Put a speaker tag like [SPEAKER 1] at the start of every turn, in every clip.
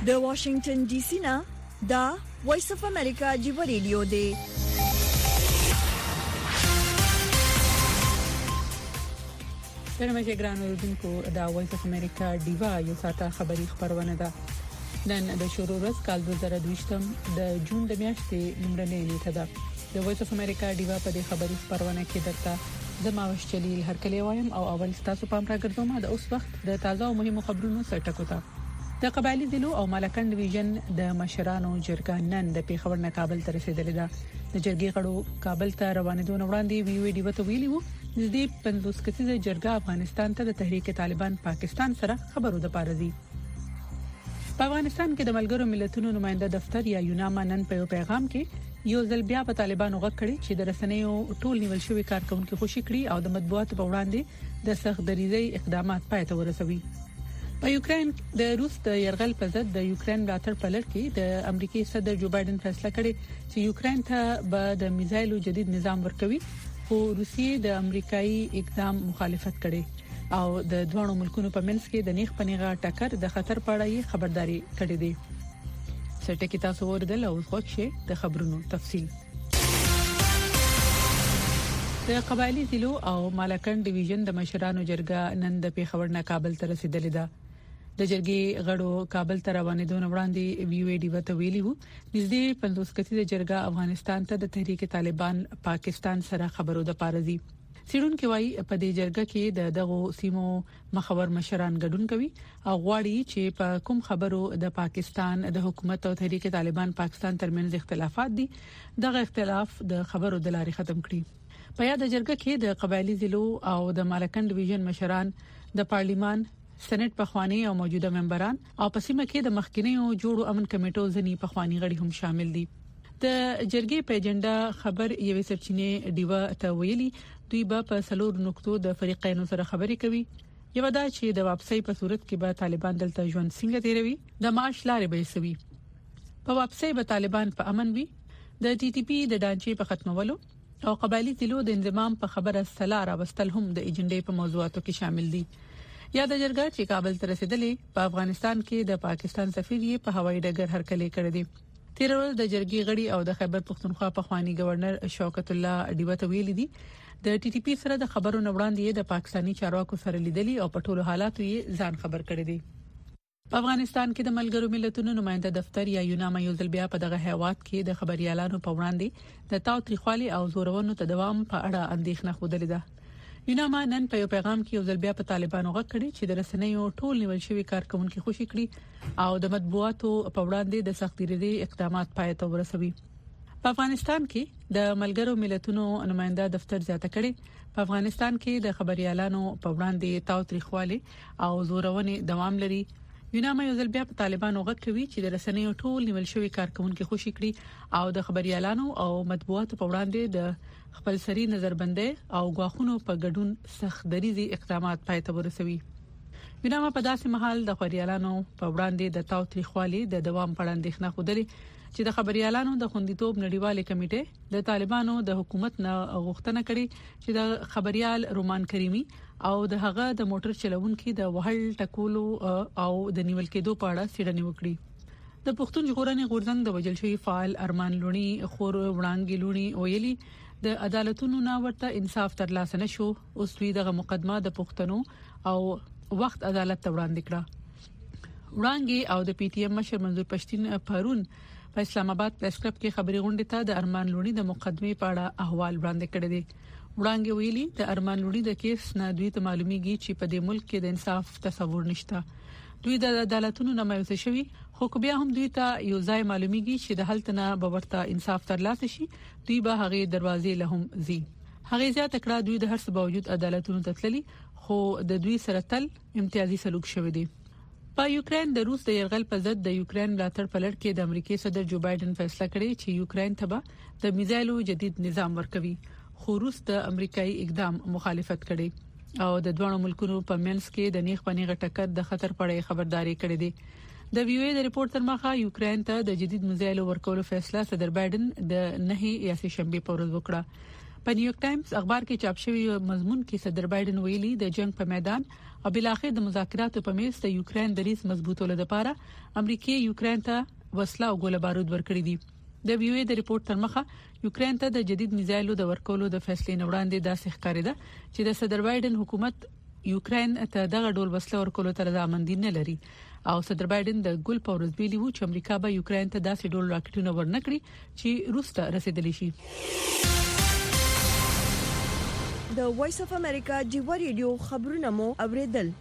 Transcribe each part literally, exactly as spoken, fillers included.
[SPEAKER 1] د واشنگټن ډي سي نه دا وایس اف امریکا جیو ریډیو دی.
[SPEAKER 2] پرمجه ګران اوردونکو دا وایس اف امریکا دیوا یو ساته خبری خبرونه ده. نن د شروع ورځ کال دوه زره دوه د جون د میاشتې لومړنۍ نیټه ده. د وایس اف امریکا دیوا په دې خبری خبرونه کې درته زماوش چلیل هر کله وایم او اول تاسو پام راګرځوم د اوس وخت د تازه او مهمو خبرونو سرټکو ته. د قبایلی ضلعو او مالکان ډیویژن د مشرانو جرګه نن د پیښور نه کابل ته رسیدلې ده. د جرګې غړو کابل ته روانېدو نه وړاندې وی وی ډیو ته ویلي وو نږدې پنځوس کسیزه جرګه افغانستان ته د تحریک طالبان پاکستان سره خبرو د پارځي. په افغانستان کې د ملګرو ملتونو نماینده دفتر یا یوناما نن په یو پیغام کې یو ځل بیا په طالبانو غږ کړی چې د رسنیو ټول نیول شوی کارکونکو خوشی کړي او د مطبوعاتو په وړاندې د سخت دریزي اقدامات پای ته ورسوي. په یوکرين د روس د يرغل په ضد د یوکرين ملاتړ په لړ کې د امریکای صدر جو بایدن فیصله کړې چې یوکرين ته به د میزایلو جدید نظام ورکوي، خو روسیې د امریکایي اقدام مخالفت کړي او د دوه ملکونو په منځ کې د نیغ پنیغه ټکر د خطر په اړه خبرداري کړې ده. سرټکی تاسو ورته او خوښه د خبرونو تفصيل. د قبایلی ضلعو او مالکان ډیویژن د مشرانو جرګه نن د پیښور نه کابل ته رسیدلې ده. د جرګې غړو کابل ته روانېدو نه وړاندې وی وی ډیو ته ویلي وو نږدې پنځوس کسیزه جرګه افغانستان ته د تحریک طالبان پاکستان سره خبرو د پارځي. سیرون کې وایي په دې جرګه کې د دغو سیمو مخور مشران ګډون کوي او غواړي چې په کوم خبرو د پاکستان د حکومت او تحریک طالبان پاکستان ترمنځ اختلافات دي دغه اختلاف د خبرو د لارې ختم کړي. په یاد جرګه کې د قبایلی ضلعو او د مالکان ډیویژن مشران د پارلیمان سېنات پخوانی او موجوده ممبران او په سیمه کې د مخکینیو جوړو امن کمیټو ځنی پخوانی غړي هم شامل دي. د جرګې په اجنډا خبر یوې سرچینې دیوا ته ویلي دوی به په سلور نقطو د فریقینو سره خبرې کوي. یو دا چې د واپسۍ په صورت کې به طالبان دلته ژوند څنګه تیروي، د معاش لارې به سوي، په واپسۍ به طالبان په امن وي، د ټي ټي پی د ډانچې په ختمولو او قبایلی ضلعو د انضمام په خبره سلا راوستل هم د ایجنډې په موضوعاتو کې شامل دي. یا د جرګه چې کابل ته رسیدلې په افغانستان کې د پاکستان سفیر یې په هوایي ډګر هرکلی کړی دی. تیر ورځ د جرګې غړي او د خیبر پختونخوا پخوانی گورنر شوکت الله ډیو ته ویلي دي د ټي ټي پی سره د خبرو نه وړاندې د پاکستانی چارواکو سره لیدلي او په ټولو حالاتو یې ځان خبر کړی دی. په افغانستان کې د ملګرو ملتونو نماینده دفتر یا یوناما یو ځل بیا په دغه هیواد کې د خبريالانو په وړاندې د تاوتریخوالي او زورونو تداوم په اړه اندېښنه خوده لیده. یوناما نن په یو پیغام کې یو ځل بیا په طالبانو غږ کړی چې د رسنیو ټول نیول شوی کارکونکو خوشی کړي او د مطبوعاتو په وړاندې د سخت دریزي اقدامات پای ته ورسوي. په افغانستان کې د ملګرو ملتونو نماینده دفتر زیاته کړي په افغانستان کې د خبريالانو په وړاندې تاوتریخوالي او زورونه دوام لري. یوناما یو ځل بیا په طالبانو غږ کوي چې د رسنیو ټول نیول شوی کارکونکو خوشی کړي او د خبريالانو او مطبوعاتو په وړاندې د خپل سری نظربندي او غواخونو په ګډون سخت دریزي اقدامات پای ته ورسوي. یوناما په داسې محل د خبريالانو په وړاندې د تاوتریخوالي د دوام په اړه اندېښنه خوده چې د خبريالانو د خوندیتوب نړیوالې کمیټې د طالبانو د حکومت نه غوښتنه کړې چې د خبريال رومان کریمي او د هغه د موټر چلوونکو د وهل ټکولو او د نیول کېدو په اړه څېړنه وکړي. د پښتون ژغورنې غورځنګ د وجل شوی فعال ارمان لونی خور وړاندې لونی ویلي د عدالتونو نه ورته انصاف ترلاسه نشو. اوس دوی دغه مقدمه د پښتنو او وخت عدالت ته وړاندې کړه. وړاندې او د پی ټی ایم مشر منظور پښتين پرون په اسلام آباد پریس کلب کې خبري غونډه ته د ارمان لونی د مقدمه په اړه احوال وړاندې کړی دی. وړاندې ویلي د ارمان لونی د کیس نه دوی ته معلومیږي چې په دې ملک کې د انصاف تصور نشته. دوی د عدالتونو نه مایوسه شوي خو بیا هم دوی ته یو ځای معلومیږي چې د حالت نه به ورته انصاف ترلاسه شي دوی به هغه دروازې له هم زی. هغه زیاته کړه دوی د هر څه باوجود عدالتونو ته تللي خو د دوی سره تل امتیازي سلوک شوی دی. په یوکرين د روس د يرغل په ضد د یوکرين ملاتړ په لړ کې د امریکای صدر جو بایدن فیصله کړې چې یوکرين ته به د میزایلو جدید نظام ورکوي، خو روس د امریکایي اقدام مخالفت کړي او د دوه ملکونو په منځ کې د نیغ پنیغه ټکر د خطر په اړه خبرداري کړې ده. د وی او ای د ریپورت تر مخه یوکرين ته د جدید میزایلو ورکولو فیصله صدر بایدن د نهي یا سه شنبه په ورځ وکړه. په نیویارک ټایمز اخبار کې چاپ شوی مضمون کې صدر بایدن ویلي د جنگ په میدان او بل اخر د مذاکراتو په میز د یوکرين د ریس مضبوطولو لپاره امریکای یوکرين ته وسله او ګوله بارود ورکړي دي. د وی او ای د ریپورت تر مخه یوکرين ته د جدید میزایلو د ورکولو د فیصلې نوړاندې داسې ښکاري ده چې د صدر بایدن حکومت یوکرين ته دغه ډول وسله ورکولو تر ځامندې نه لري او صدر بایدن د ګل پاورز ویلي وو چې امریکا به یوکرين ته داسې ډول راکټونه ورنکړي چې روس ته رسیدلی شي.
[SPEAKER 1] د وایس اف امریکا جیو ریډیو خبرونه مو اوریدل.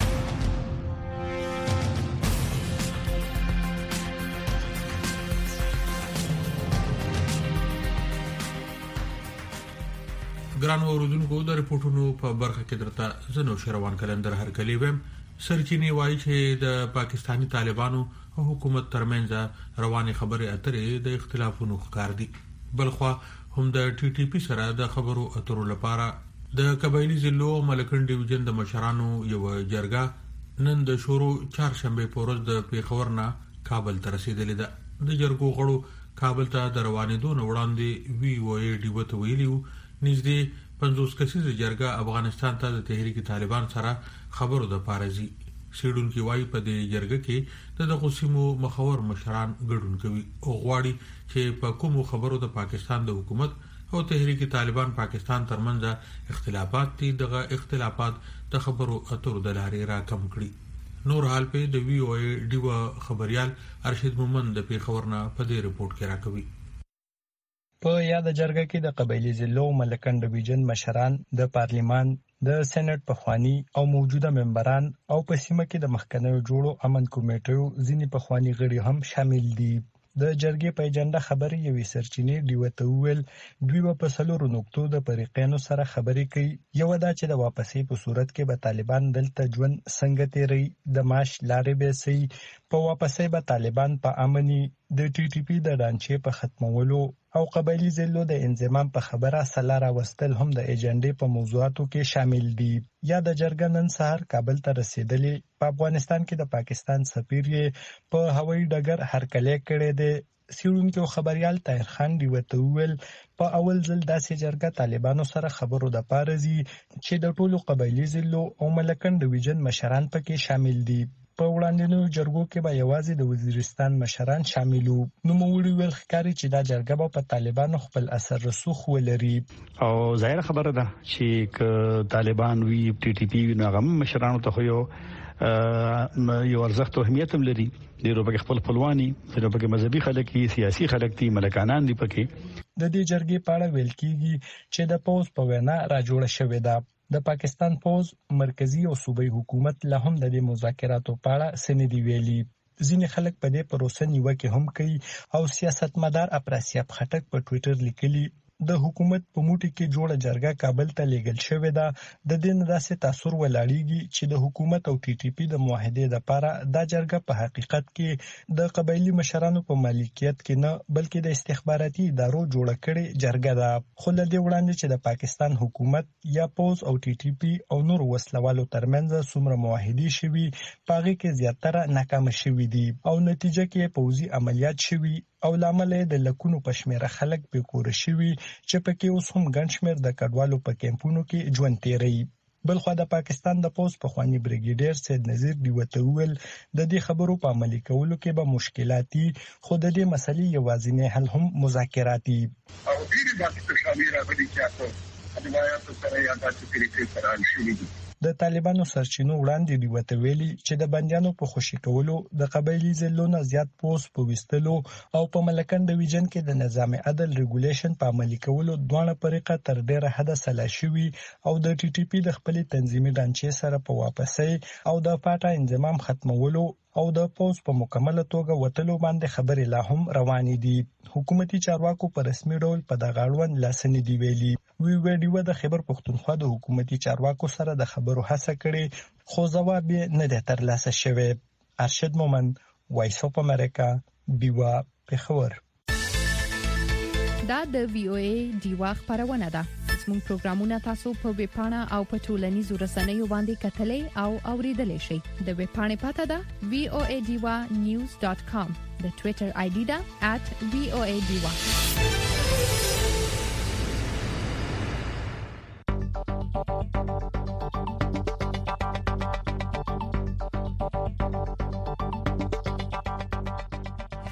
[SPEAKER 3] ګران اوردونکو د ریپورتونو په برخه کې درته زنو شروان کلندر هر کلی ویم سرچینی وایي چې د پاکستانی طالبانو او حکومت ترمنځ رواني خبرې اترې د اختلافونو ښکار دي. بلخوا هم د ټي ټي پی سره د خبرو اترو لپاره د قبایلی ضلعو ملکن ډیویژن د مشرانو یو جرګه نن د شورو چهارشنبه په ورځ د پیښور نه کابل ته رسیدلې ده. د جرګو غړو کابل ته د روانېدو نه وړاندې وی او ای ډي وته ویلیو نږدې پنځوس کسیزه جرګه افغانستان ته د تحریک طالبان سره خبرو د پارزي. سیډونکو وايي په دې جرګه کې د دغوسیمو مخور مشران ګډون کوي او غواړي چې په کومو خبرو د پاکستان د حکومت او تحریک طالبان پاکستان ترمنځ اختلافات دي دغه اختلافات د خبرو اترو د لارې را کم کړي. نور حال په د وی او ای ډیو خبريال ارشد مومن د پیښورنا په دې رپورت کې راکوي.
[SPEAKER 4] په یاد جرګه کې د قبایلی ضلعو ملکن ډیویژن مشران د پارلیمان د سېنات پخوانی او موجوده ممبران او په سیمه کې د مخکنیو جوړو امن کمیټو ځینې پخوانی غړي هم شامل دي. د جرګې په اجنډا خبرې یوې سرچینې دیوته ویل دوی په سلورو نقطو د فریقانو سره خبرې کوي. یو دا چې د واپسې په صورت کې به طالبان دلته ژوند څنګه تیري د معاش لارې به سي په واپسې به طالبان په امني د ټي ټي پی د ډانچې په ختمولو او قبایلی ضلعو د انضمام په خبره سلاره وستل هم د ایجنډې په موضوعاتو کې شامل دي. یا د جرګه نن سهار کابل ته رسیدلې په افغانستان کې د پاکستان سفیر په هوایي ډګر هرکلی کړی دی. سیډونکو خبريال طاهر خان دی وته ویل په اول ځل داسې جرګه طالبانو سره خبرو د پارزي چې د ټولو قبایلی ضلعو او ملکن ډیویژن مشران پکې شامل دي. په وړاندینو جرګو کې به یوازې د وزیرستان مشران شامل وو. نو موږ ویل ښکاري چې دا جرګه په طالبانو خپل اثر رسوخ ولري
[SPEAKER 5] او ظاهر خبره ده چې ک طالبان وی ټي ټي پی نغم مشرانو ته یو یو ارزښت او اهمیت هم لري. ډیرو په خپل خپلواني ډیرو په مذهبي خلک دي سیاسي خلک دي ملکانان دي پکې.
[SPEAKER 4] د دې جرګې په اړه ویل کیږي چې د پوز په وینا را جوړه شوې ده. د پاکستان پوز مرکزی او صوبایي حکومت له هم د دې مذاکراتو په اړه سندې ویلي. ځینې خلک په دې پروسه نیوکه هم کوي او سیاستمدار اپراسیاب خټک په ټوئیټر لیکلي د حکومت په موټي کې جوړه جرګه کابل ته لیږل شوې ده. د دې نه داسې تاثیر ولاړیږي چې د حکومت او ټي ټي پی د معاهدې لپاره دا جرګه په حقیقت کې د قبایلی مشرانو په مالکیت کې نه بلکې د استخباراتي ادارو جوړه کړې جرګه ده. خو له دې وړاندې چې د پاکستان حکومت یا پوز او ټي ټي پی او نور وسلوالو ترمنځ څومره معاهدې شوي پاغي کې زیاتره ناکام شوي دي او نتیجه کې پوزي عملیات شوي او لامل د لکونو پښمیره خلک به کور شوي چې پکې اوس هم ګڼ شمېر د کډوالو په کیمپونو کې ژوند تیري. بلخو د پاکستان د پوز پخوانی بریګیډیر سید نذیر دی وته ویل د دې خبرو په عملي کولو کې به مشکلاتي خو د دې مسلې یوازینی حل هم مذاکراتي
[SPEAKER 6] او ډیره د شامل راغلي چې تاسو د روایت سره یا د طریقې سره شوي دي.
[SPEAKER 4] د طالبانو سرچینو وړاندې دی وته ویلي چې د بنديانو په خوشي کولو د قبایلی ضلعو نه زیات پوس په وستلو او په ملکن ډیویژن کې د نظام عدل ریګولیشن په عملي کولو دوه طریقه تر ډیره حد سلا شوي او د ټي ټي پی د خپل تنظیمي ډانچې سره په واپسې او د فاټا انضمام ختمولو او د پوز په مکمله توګه وټلو باندې خبرې لا هم روانې دي. حکومتي چارواکو په رسمي ډول په دغه اړوند لاسنې دی ویلي. وی ویډیو د خبر پښتونخوا د حکومتي چارواکو سره د خبرو هڅه کړې خو جواب یې نه دی ترلاسه شوی. ارشد مومن وایس اف امریکا بیوا پیښور.
[SPEAKER 7] دا د وی او ای دیوا خبرونه ده. زموږ پروګرامونه تاسو په ویب پاڼه او په ټولنیزو رسنیو باندې کتلې او اوریدلای شئ. د ویب پاڼې پته ده وی او ای دیوا نیوز ډاټ کام. د ټوئیټر آی ډي ده ات وی او ای دیوا.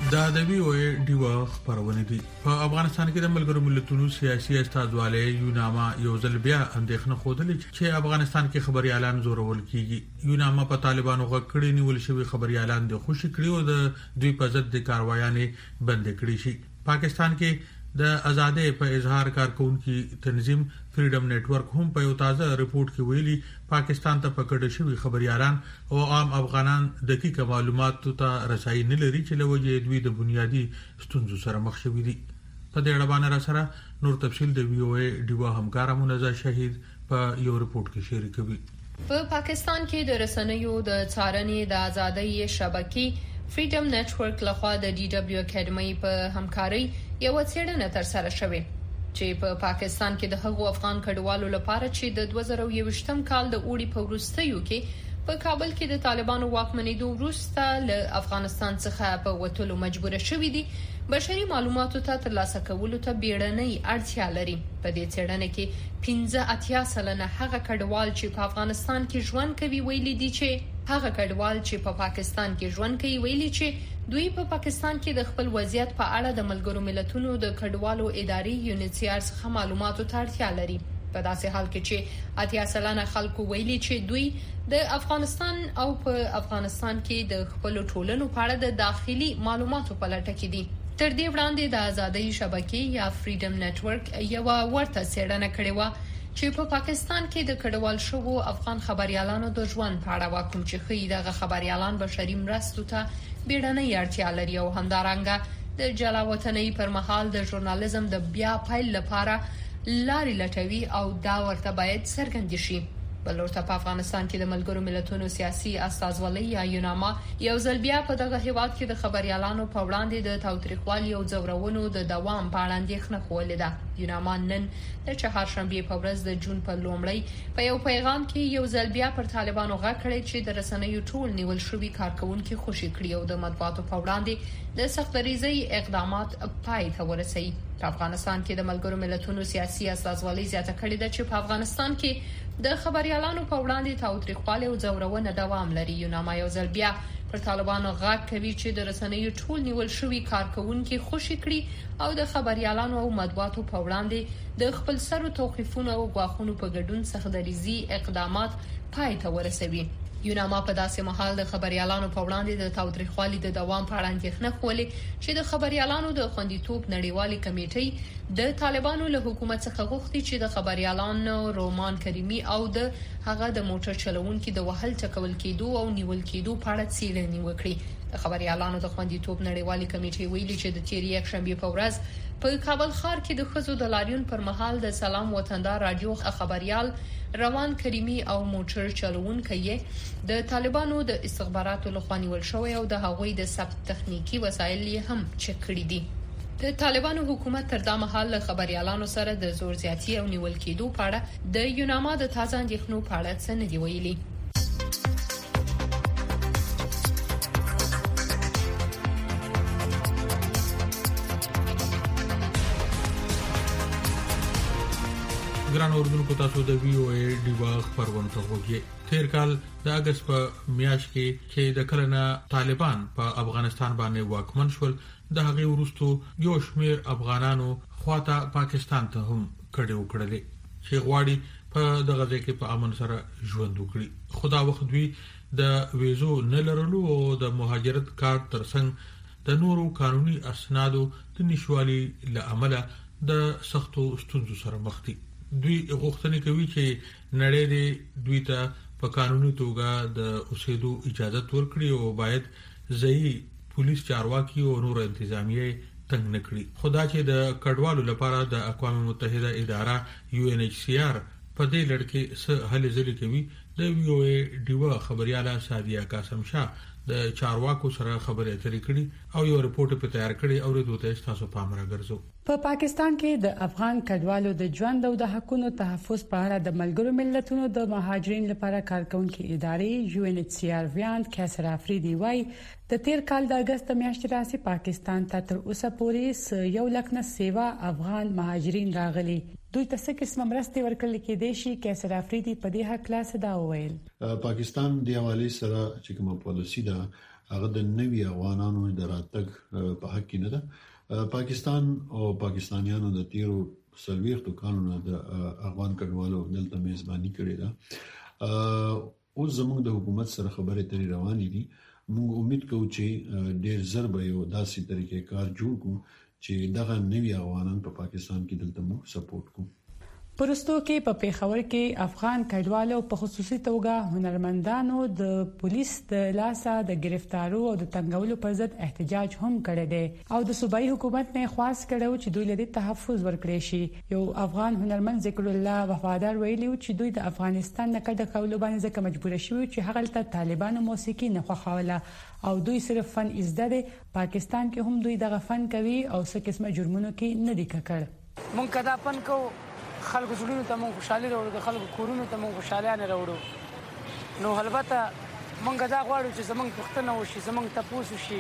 [SPEAKER 3] دا د وی او ای ډیوا خبرونه دي په افغانستان کې د ملګرو ملتونو سیاسي استازواله یوناما یو ځل بیا اندېښنه خوده چې افغانستان کې خبري اعلان زورول کیږي یوناما په طالبانو غکړې نیول شوی خبري اعلان د خوشی کړي او د دوی په ضد د کاروایانې بند کړي شي پاکستان کې د آزادۍ په اظهار کارکونکو تنظیم فریډم نتورک هم په یو تازه ریپورت کې ویلي پاکستان ته پکړه شوی خبري اعلان او عام افغانان دقیق معلومات ته رسایي نه لري چې لوجه دوی د بنیادی ستونزو سره مخ شوي دي په دې اړه باندې را سره نور تفصيل د وی او ای ډیوا همکار منزه شهید په یو ریپورت کې شریکوي
[SPEAKER 8] په پاکستان کې د رسنیو د څارنې د آزادۍ شبکې فریډم نتورک لخوا د ډي دبليو اکیډمي په همکاري یو څېړنه تر سره شوه چې په پاکستان کې د هغو افغان کډوالو لپاره چې د دوه زره یوویشتم کال د اوړي په وروستیو کې په کابل کې د طالبانو واکمنېدو وروسته له افغانستان څخه په وټلو مجبور شوي دي بشري معلوماتو ته ترلاسه کولو ته بیړنۍ اړتیا لري په دې څېړنه کې پنځه اتیا سلنه هغه کډوال چې په افغانستان کې ژوند کوي ویلي دي چې هغه کډوال چې په پاکستان کې ژوند کوي ویلي چې دوی په پاکستان کې د خپل وضعیت په اړه د ملګرو ملتونو د کډوالو اداري یونیسیار څخه معلوماتو ته اړتیا لري په داسې حال کې چې اتیا سلنه خلکو ویلي چې دوی د افغانستان او په افغانستان کې د خپل ټولنو په اړه د داخلي معلوماتو په لټه کې دي تر دې وړاندې د آزادۍ شبکې یا فریډم نتورک یو ورته څېړنه کړې و چې په پاکستان کې د کډوال شوو افغان خبريالانو د ژوند په اړه واکوم چې خې دغه خبريالان بشري مرستو ته بیړنۍ اړتیا لري او همدارنګه د جلاوطنۍ پر مهال د ژورنالیزم د بیا پیل لپاره لارې لټوي او دا ورته باید څرګند شي بلورته په افغانستان کې د ملګرو ملتونو سیاسي استازولۍ یا یوناما یو ځل بیا په دغه هیواد کې د خبريالانو په وړاندې د تاوتریخوالي او ځورونو د دوام په اړه اندېښنه خوله ده یوناما نن د چهارشنبه په ورځ د جون په لومړی په یو پیغام کې یو ځل بیا پر طالبانو غږ کړی چې د رسنیو ټول نیول شوی کارکونکو خوشي کړی او د مطبوعاتو په وړاندې د سختریزي اقدامات پای ته ورسوي په افغانستان کې د ملګرو ملتونو سیاسي استازولۍ زیاته کړې ده چې په افغانستان کې د خبريالانو په وړاندې تاوتریخوالي او ځورونه دوام لري یوناما یو ځل بیا پر طالبانو غږ کوي چې د رسنیو ټول نیول شوی کارکونکو خوشي کړي او د خبريالانو او مطبوعاتو په وړاندې د خپل سرو توقيفونو او غواخونو په ګډون سختریزي اقدامات پای ته ورسوي یوناما په داسې مهال د خبريالانو په وړاندې د تاوتریخوالي د دوام په اړه اندېښنه خولي چې د خبريالانو د خوندیتوب نړیوالې کمیټې د طالبانو له حکومت څخه غوښتي چې د خبريالانو رومان کریمي او د هغه د موټر چلوونکو د وهل ټکول کېدو او نیول کېدو په اړه څېړنې وکړي د خبريالانو د خوندیتوب نړیوالې کمیټې ویلي چې د تیری یک شنبه په ورځ په کابل ښار کې د خزو د لاریون پر مهال د سلام وطندار رادیو خبريال روان کریمي او موټر چلوونکي د طالبانو د استخباراتو لخوا نیول شوی او د هغوی د ثبت تخنیکی وسایل هم چک کړي دي د طالبانو حکومت تر دا مهال خبريالانو سره د زور زیاتی او نیول کېدو په اړه د یوناما د تازه اندېښنو په اړه څه نه دی ویلي
[SPEAKER 3] ګران اوردونکو تاسو د وی او ای ډیوا خبرونه غوږی تیر کال د اگست په میاشت کې چې د کلنه طالبان په افغانستان باندې واکمن شول د هغه وروستو یو شمیر افغانانو خواته پاکستان ته هم کډه وکړلې چې غواړي په دغه ځای کې په امن سره ژوند وکړي خدا وخت وی د ویزو نه لرلو او د مهاجرت کارت ترڅنګ د نورو قانوني اسنادو د نشوالي لامل د سختو ستونزو سره مخ دي دوی غوښتنه کوي چې نړۍ دې دوی ته په قانوني توګه د اوسېدو اجازه ورکړي او باید ځایي پولیس چارواکي او نور انتظامیه تنګ نکړي خدا چې د کډوالو لپاره د اقوام متحده اداره یو ان ایچ سی آر په دې لړ کې څه هلې ځلې کوي د وی او ای ډیوا خبرياله سادیا قاسم شاه د چارواکو سره خبرې اترې کړي او یو رپورټ په تیار کړي او د دوی تاسو پام راګرځو
[SPEAKER 2] په پاکستان کې د افغان کډوالو د ژوند او د حقوقو تحفظ په اړه د ملګرو ملتونو د مهاجرین لپاره کارکونکو ادارې یو ان ایچ سی آر ویاند کیسر افریدي وايي د تیر کال د اگست میاشتې راځي پاکستان ته تر اوسه پورې یو لک نه سیوا افغان مهاجرین راغلي دوی ته څه قسم مرستې ورکړل کې دي شي کیسر افریدي په دې حق لاس دا وویل
[SPEAKER 9] پاکستان د حواله سره چې کومه پالیسی ده هغه د نوي افغانانو د راتګ په حق کې نه ده. پاکستان او پاکستانیانو د تیرو سلويختو قانون د افغان کډوالو دلته میزبانی کړې ده. او زموږ د حکومت سره خبرې ترې روانې دي. موږ امید کوو چې ډېر زر به یو داسې طریقې کار جوړ کړو چې دغه نوي افغانان په پاکستان کې دلته موږ سپورټ کوو.
[SPEAKER 2] پرستو کې په پیښور کې افغان کډوالو په خصوصي توګه هنرمندانو د پولیس د لاسه د گرفتارو او د تنګولو پر ضد احتجاج هم کړی دی او د صوبایي حکومت نه خواست کړو چې دوی له تحفظ ورکړي شي. یو افغان هنرمند ذکر الله وفادار ویلي چې دوی د افغانستان نه کډه کولو باندې ځکه مجبور شوي چې هغه ته طالبانو موسیقي نه خوښوله او دوی صرف فن ازده دي. پاکستان کې هم دوی دغه فن کوي او څه قسمه جرمونو کې نه دي ککړ.
[SPEAKER 10] مونږ کدا فن کو خلکو زړونو ته مونږ خوشحالي راوړو، د خلکو کورونو ته مونږ خوشحالي نه راوړو. نو البته مونږ دا غواړو چې زمونږ پښتنه وشي، زمونږ تاسو شي.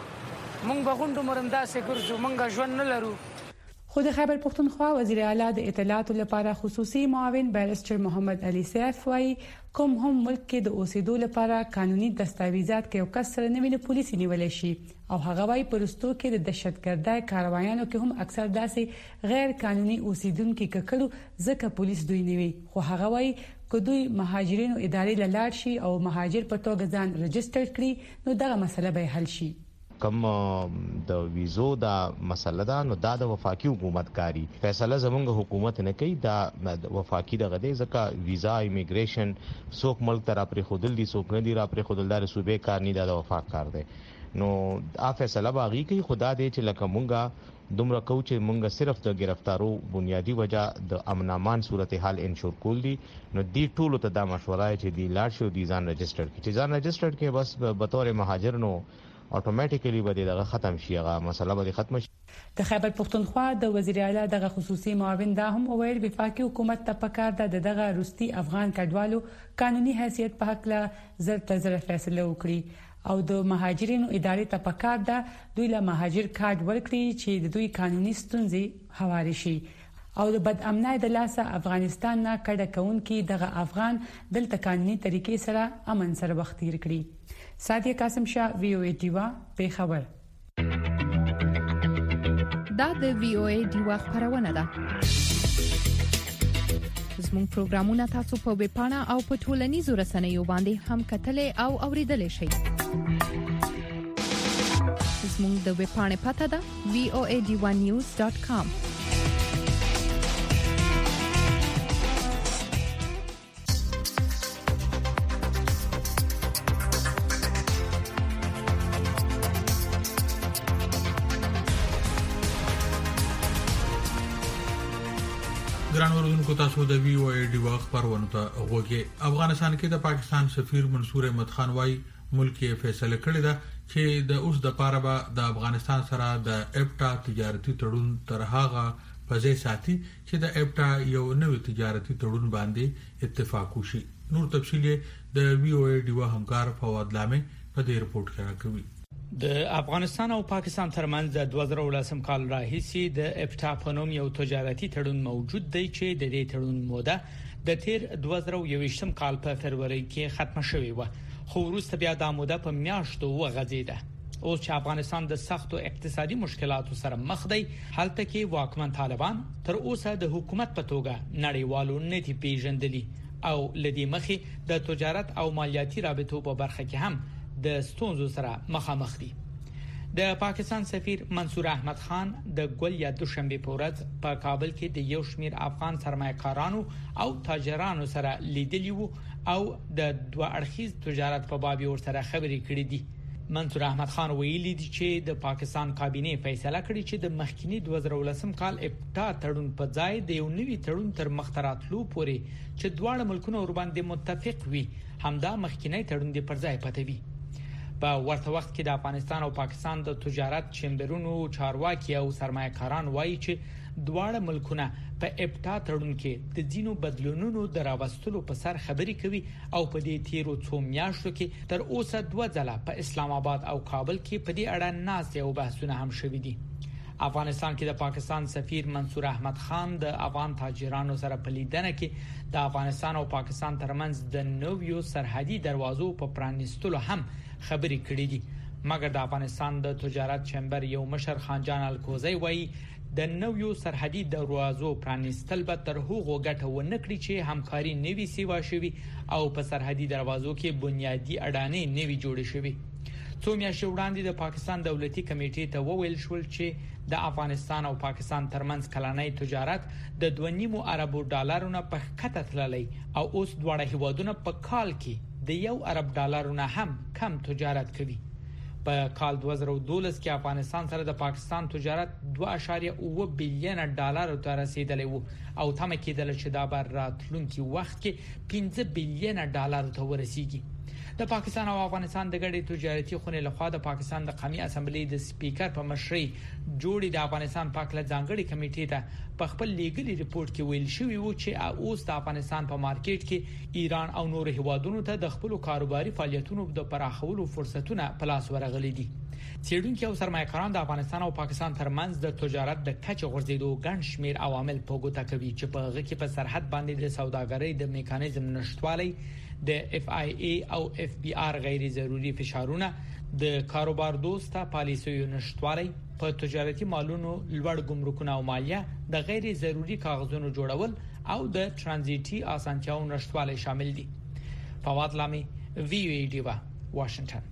[SPEAKER 10] مونږ به غونډو مرنده سه ګرځو، مونږ ژوند نه لرو.
[SPEAKER 2] خو د خیبر پختونخوا وزیر اعلی د اطلاعات لپاره خصوصي معاون بیرسټر محمد علي سیف وايي کوم هم ملک کې د اوسېدو لپاره قانوني دستاویزات کې یو کس سره نه ویني پولیس نیول شي او هغه وايي پرستو کې د دهشتګردۍ کاروایانو کې هم اکثر داسې غیر قانوني اوسیدونکو ککړو ځکه پولیس دوی نیوي. خو هغه وايي که دوی مهاجرینو ادارې لاله شي او مهاجر په توګه ځان رجستر کړي نو دغه مسله به حل شي.
[SPEAKER 11] کم د ویزو دا مسله ده نو دا د وفاقي حکومت کاری فیصله زمونږ حکومت نه کوي. دا وفاقي دغه دی ځکه ویزا ایمیګریشن څوک ملک ته را پرې خودل دي څوک نه دي را پرې خودل دار صوبې کار نه دا د وفاق کار دی. نو دا فیصله باغی کوي خدا دې چې لکه مونږه دومره کو چې مونږ صرف د گرفتارو بنیادی وجہ د امن امان صورتحال انشور کول دي. نو دی ټولو ته دا مشوره چې دی لاړ شو دي ځان رجستر کړي چې ځان رجستر کړي بس به تور مهاجر نو اتوماتیکلی به دغه ختم شي، هغه مسله به ختم شي.
[SPEAKER 2] د خیبر پختونخوا د وزیر اعلی دغه خصوصي معاون دا هم وویل وفاقي حکومت ته پکار ده دغه روستي افغان کډوالو قانوني حیثیت په حق له زر تزر فیصله وکړي او د مهاجرینو ادارې ته پکار ده دوی له مهاجر کارت ورکړي چې د دوی قانوني ستونزې هواري شي او د بد امنۍ د لاسه افغانستان نه کډه کونکي دغه افغان دلته قانوني طریقې سره امن سره وخت تیر کړي. سادیه قاسم شاه وی او ای ډیوا په خبر.
[SPEAKER 7] دا د وی او ای ډیوا خبرونه ده. زموږ پروګرامونه تاسو په ویب پاڼه او په ټولنیزو رسنیو باندې هم کتلې او اوریدلې شئ. زموږ د ویب پاڼې پته ده وی او ای ډیوا نیوز ډاټ کام.
[SPEAKER 3] ګران اوردونکو تاسو د وی او ای ډی واخ پرونه ته غوږی. افغانستان کې د پاکستان سفیر منصور احمد خان وايي ملک یې فیصله کړې ده چې د اوس د پاره به د افغانستان سره د اپټا تجارتي تړون تر هغه په ځای ساتي چې د اپټا یو نوې تجارتي تړون باندې اتفاق وشي. نور تفصیل د وی او ای ډی واخ همکار فواد لامه په دې رپورت کې راکوي.
[SPEAKER 12] د افغانستان او پاکستان ترمنځ د دوه زره ولسم کال راهیسي د اپټا په نوم یو تجارتي تړون موجود دی چې د دې تړون موده د تیر دوه زره یوویشتم کال په فروری کې ختمه شوې و خو وروسته بیا د موده په میاشتو وغځیده. اوس چې افغانستان د سختو اقتصادي مشکلاتو سره مخ دی هلته کې واکمن طالبان تر اوسه د حکومت په توګه نړیوالو نه دي پیژندلي او لدی مخې د تجارت او مالیاتي رابطو په برخه کې هم د ستونزو سره مخامخ دي. د پاکستان سفیر منصور احمد خان د ګل یا دوشنبه په ورځ په کابل کې د یو شمیر افغان سرمایه‌کارانو او تاجرانو سره لیدلی وو او د دوه اړخیز تجارت په باب ور سره خبرې کړې دي. منصور احمد خان ویلي دی چې د پاکستان کابینه فیصله کړې چې د مخکینی دوه زره ولسم کال اپټا تړون په ځای د یو نوي تړون تر مختراتلو پورې چې دواړه ملکونه ور باندې متفق وي همدا مخکینی تړون دی پر ځای پاتوي. په ورته وخت کې د افغانستان او پاکستان د تجارت چمبرونو چارواکي او سرمایه‌کاران وایي چې دواړه ملکونه په اپټا تړون کې د ځینو بدلونونو دراوستلو په سر خبري کوي او په دې تیرو څو میاشتو کې تر اوسه دوه ځله په اسلام آباد او کابل کې په دې اړه ناست او بحثونه هم شوي دي. افغانستان کې د پاکستان سفیر منصور احمد خان د افغان تاجرانو سره په لیدنه کې د افغانستان او پاکستان ترمنځ د نویو سرحدي دروازو په پرانیستلو هم خبرې کړې دي. مګر د افغانستان د تجارت چمبر یو مشر خانجان الکوزی وایي د نویو سرحدي دروازو پرانیستل به تر هغو ګټه ونه کړي چې همکاري نوي سیوا شوي او په سرحدي دروازو کې بنیادی اډانې نوي جوړې شوي. څو میاشتې وړاندې د پاکستان دولتي کمیټې ته وویل شول چې د افغانستان او پاکستان ترمنځ کلنی تجارت د دوه نیم اربو ډالرونو په کته تللی او اوس دواړه هیوادونه په کال کې د یو ارب ډالرونو هم کم تجارت کوي. په کال دوه زره او دولس کې افغانستان سره د پاکستان تجارت دوه اعشاریه اوه بلین ډالر ته رسیدلی وو او تمه کېدله چې دا به راتلونکي وخت کې پنځه بلین ډالر ته ورسیږي. د پاکستان او افغانستان د ګډې تجارتي خونې لخوا د پاکستان د قومي اسمبلی د سپیکر په مشرۍ جوړې د افغانستان پاکله ځانګړي کمیټې ته په خپل لیګلي ریپورت کې ویل شوی و چې اوس د افغانستان په مارکیټ کې ایران او نور هیوادونو ته د خپل کاروباري فعالیتونو د پراخولو فرصتونه په لاس ورغلي دي. څېړونکي او سرمایه‌کاران د افغانستان او پاکستان ترمنځ د تجارت د کچې غورځېدو ګڼ شمېر عوامل په ګوته کوي چې په هغه کې په سرحد باندې د سوداګرۍ د میکانیزم نشټوالی، د اف آی ای او اف بی آر غیر ضروري فشارونه، د کاروبار دوسته پالیسیو نشټوالی، په تجارتي مالونو لوړ ګمرکونه او مالیه، د غیر ضروري کاغذونو جوړول او د ترانزیتي اسانتیاو نشټوالی شامل دي. فواد لامي، وی او ای ډیوا، واشنگټن.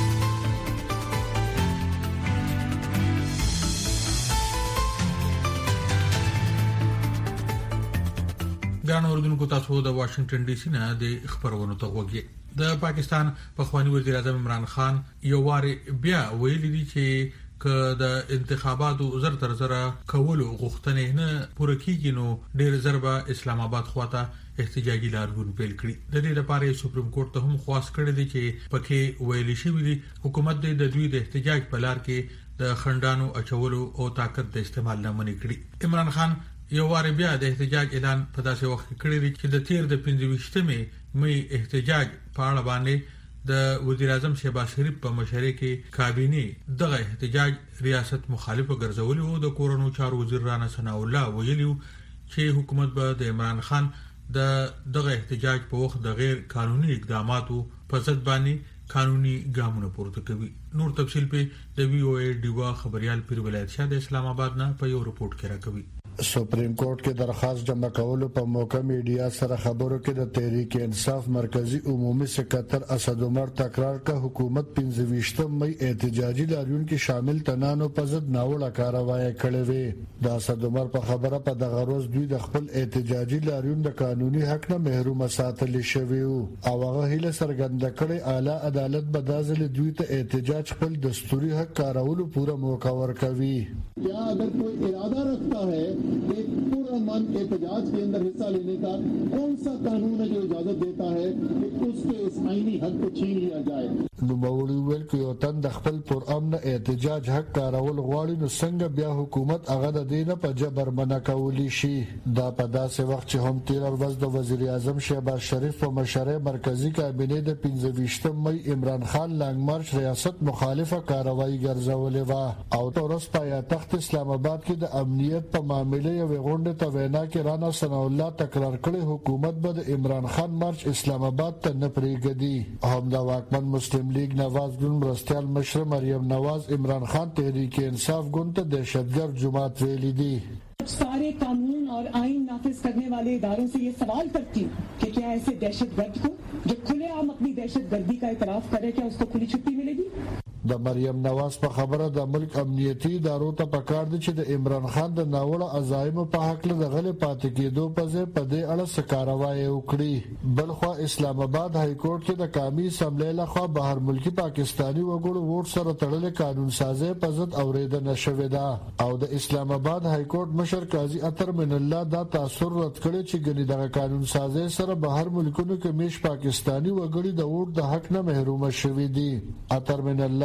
[SPEAKER 3] ګران اوردونکو، تاسو د واشنگټن ډي سي نه د خبرونو ته وګورئ. د پاکستان پخوانی وزیر اعظم عمران خان یو واری بیا ویلي دي چې که د انتخاباتو زر تر زره کولو غوښتنې نه پوره کیږي نو ډېر ضربه اسلام آباد خواته احتجاجي لارښوونه پیل کړي. د دې لپاره سپریم کورټ ته هم خواست کړی دی چې پکې ویلي شوی دی حکومت د دوی د احتجاج په لار کې د خندانو اچولو او طاقت د استعمال نه منې کړي. عمران خان یو واری بیا د احتجاج اعلان په داسې وخت کې کړی دی چې د تیر د پنځه ویشتمې مې احتجاج په اړه باندې د وزیر اعظم شهباز شریف په مشرۍ کې کابینه دغه احتجاج ریاست مخالفه ګرځولي او د کورونو چارو وزیر رانا ثنا الله ویلي چې حکومت به د عمران خان د دغه احتجاج په وخت د غیر قانوني اقداماتو په ضد باندې قانوني ګامونه پورته کوي. نور تفصیل په د وی او ای ډیوا خبريال پیر ولایت شاه د اسلام آباد نه په یو رپورت کې راکوي.
[SPEAKER 13] سپریم کورټ کې درخواست جمع کولو په موقع میډیا سره خبرو کې د تحریک انصاف مرکزی عمومي سکرټر اسد عمر تکرار کا حکومت پنځه ویشتم مې احتجاجي لاریون کې شامل تنانو په ضد ناوړه کاروایی کړې وې. د اسد عمر په خبره په دغه ورځ دوی د خپل احتجاجي لاریون د قانوني حق نه محروم ساتل شوی او هغه هیله څرګنده کړې اعلی عدالت به دازل دوی ته احتجاج خپل دستوري حق کارولو پوره موقع ورکوي.
[SPEAKER 14] یا اگر کوئی ارادہ رکھتا ہے ایک پرامن احتجاج کے اندر حصہ لینے کا، کون سا قانون ہے جو اجازت دیتا ہے کہ اس کے اس آئینی حق کو چھین لیا جائے؟
[SPEAKER 13] نوموړي ویل کې یو تن د خپل پرامن احتجاج حق کارول غواړي نو څنګه بیا حکومت هغه د دینه په جبر منع کولی شي. دا په داسې وخت چې هم تیر ورځ د وزیر اعظم شهباز شریف په مشرۍ مرکزی کابینه د پنځه ویشتم مې عمران خان لانګ مارچ ریاست مخالفه کاروایی ګرځولې و او تورس پایا تخت اسلام آباد کې د امنیت په معاملې یو غونډه ته وینا کې رانا ثنا الله تکرار کړي حکومت به د عمران خان مارچ اسلام آباد ته نه پریږدي. هم د واکمن مسلم لیگ نواز گن مرستیال مشر مریم نواز عمران خان تحریک انصاف گن ته دہشتگرد جماعت ویلی دی.
[SPEAKER 15] سارے قانون اور آئین نافذ کرنے والے اداروں سے یہ سوال کرتی ہوں کہ کیا ایسے دہشت گرد کو جو کھلے عام اپنی دہشت گردی کا اعتراف کرے کیا اس کو کھلی چھٹی ملے گی؟
[SPEAKER 13] د مریم نواز په خبره د ملک امنیتي ادارو ته پکار دي چې د عمران خان د ناوړه عزایم په حق له غلې پاتې کېدو په ځای په دې اړه سکاروای وکړي. بلخوا اسلام آباد های کورټ کې د قومي اسمبلی لخوا بهر ملکی پاکستانی وګړو ووټ سره تړلې قانون سازي په ضد اوریدنه شوې ده او د اسلام آباد های کورټ مشر قاضي اطهر من الله دا تاثر رد کړی چې ګنې دغه قانون سازي سره بهر ملکونو کې میش پاکستانی وګړي د ووټ د حق نه محروم شوي دي. اطهر من الله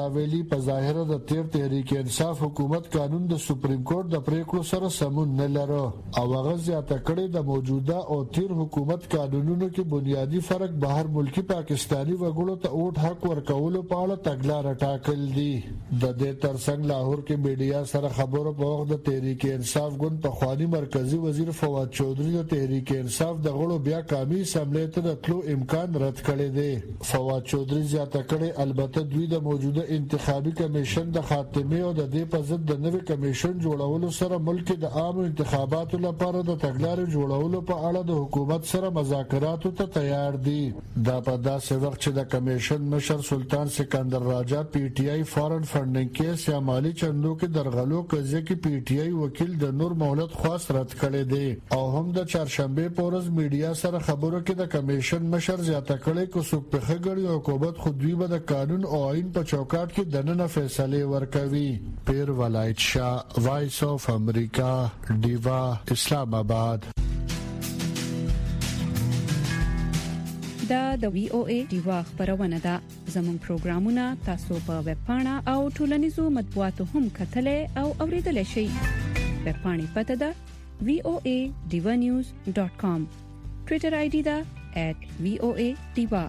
[SPEAKER 13] دا ویلي په ظاهر د تیر تحریک انصاف حکومت قانون د سپریم کورټ د پریکړو سره سمون نه لري او هغه زیاته کړې د موجوده او تیر حکومت قانونونو کې بنیادی فرق بهر ملکی پاکستانی وګړو ته ووټ حق ورکولو په اړه تګلارې ټاکل دي. د دې ترڅنګ لاهور کې میډیا سره خبرو په وخت د تحریک انصاف ګوند په خواني مرکزی وزیر فواد چودھری د تحریک انصاف د غړو بیا قومي اسمبلی ته د تلو امکان رد کړی دی. فواد چودھری زیاته کړي البته دوی د موجوده انتخابي کمیشن د خاتمه او د دې په ضد د نوي کمیشن جوړولو سره ملک د عام انتخاباتو لپاره د تګلارې جوړولو په اړه د حکومت سره مذاکراتو ته تیار دي. دا په داسې وخت چې د کمیشن مشر سلطان سکندر راجا پی ټ آی فارن فنډینګ کیس یا مالی چندو کې درغلو قضیه کې پی ټ آی وکیل د نور مولد خواست رد کړی دی او هم د چهارشنبه په ورځ میډیا سره خبرو کې د کمیشن مشر زیاته کړي کو سو په خګړی او حکومت خود دوی به د قانون او آئین په چوکاټ کې دننه فیصله ورکوي. پیر ولایت شاه، وایس اف امریکا، دیوا، اسلام آباد.
[SPEAKER 16] دا د وی او ای دیوا خبرونه ده. زموږ پروګرامونه تاسو په ویب پاڼه او ټولنیزو مطبوعاتو هم کتلای او اوریدلای شئ. ویب پاڼې پته ده وی او ای دیوا نیوز ډاٹ کام. ټوئیټر آی ډي ده ایٹ وی او ای دیوا.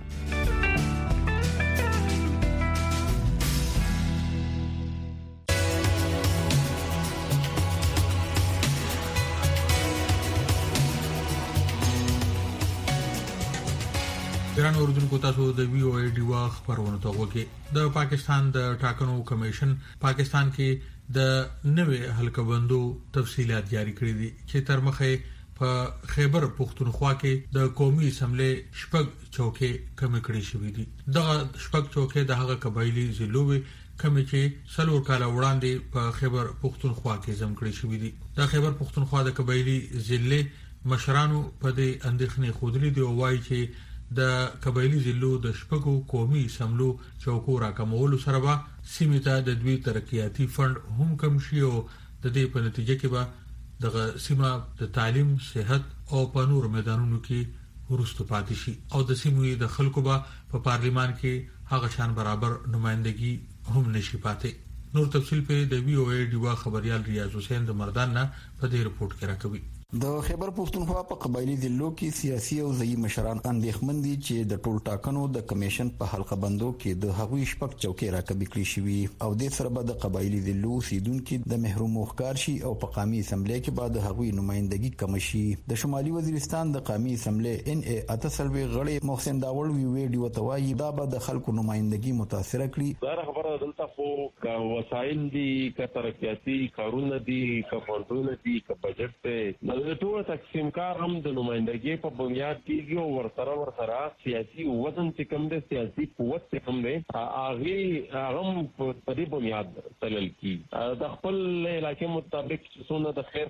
[SPEAKER 3] ګران اوردونکو تاسو د وی او ای ډیوا خبرونه ته وګورئ. د پاکستان د ټاکنو کمیشن پاکستان کې د نوې حلقه بندو تفصيلات جاری کړې دي چې تر مخه په خیبر پختونخوا کې د قومي اسمبلی شپږ چوکۍ کم کړې شوې دي. دغه شپږ چوکۍ د هغه قبایلی ضلعو کم چې سلور کال وړاندې په خیبر پختونخوا کې زم کړې شوې دي. د خیبر پختونخوا د قبایلی ضلع مشرانو په دې اندېښنې خوده دي او وايي چې د قبایلی ضلعو د شپږو قومي اسمبلو چوکو راکمولو سره به سیمه ته د دوی ترقیاتي فند هم کم شي او د دې په نتیجه کې به دغه سیمه د تعلیم، صحت او په نور میدانونو کې ورستو پاتې شي او د سیمې د خلکو به په پارلیمان کې هغه شان برابر نمائندګي هم نشي پاتې. نور تفصیل په د وی او ای ډیوا خبريال ریاض حسین د مردان نه په دې رپورت کې راکوي.
[SPEAKER 17] د خیبر پختونخوا په قبایلی ضلعو کې سیاسي او ځایي مشران اندېښمن دي چې د ټول ټاکنو د کمیشن په حلقه بندو کې د هغوی شپږ چوکۍ راکبي کړې شوې او د سره به د قبایلی ضلعو اوسیدونکو د محروم ښکار شي او په قومي اسمبلی کې به د هغوی نمائندګي کم شي. د شمالي وزیرستان د قومي اسمبلی ان ای اتسلوي غړي محسن داول وی ویډیو توایي دا به د خلکو نمائندګي متاثر کړي.
[SPEAKER 18] دا خبره دلته خو کا وسایل دي، کا ترقیاتي کارونه دي، کا فندونه دي، کا بجټ ته د ټول تقسیم کار هم د نمائندګۍ په بنیاد کېږي او ورسره ورسره سیاسي وزن چې کوم دی، سیاسي قوت چې کوم دی، هغه هم په دې بنیاد تلل کېږي. د خپل علاقې مطابق څونه د خیر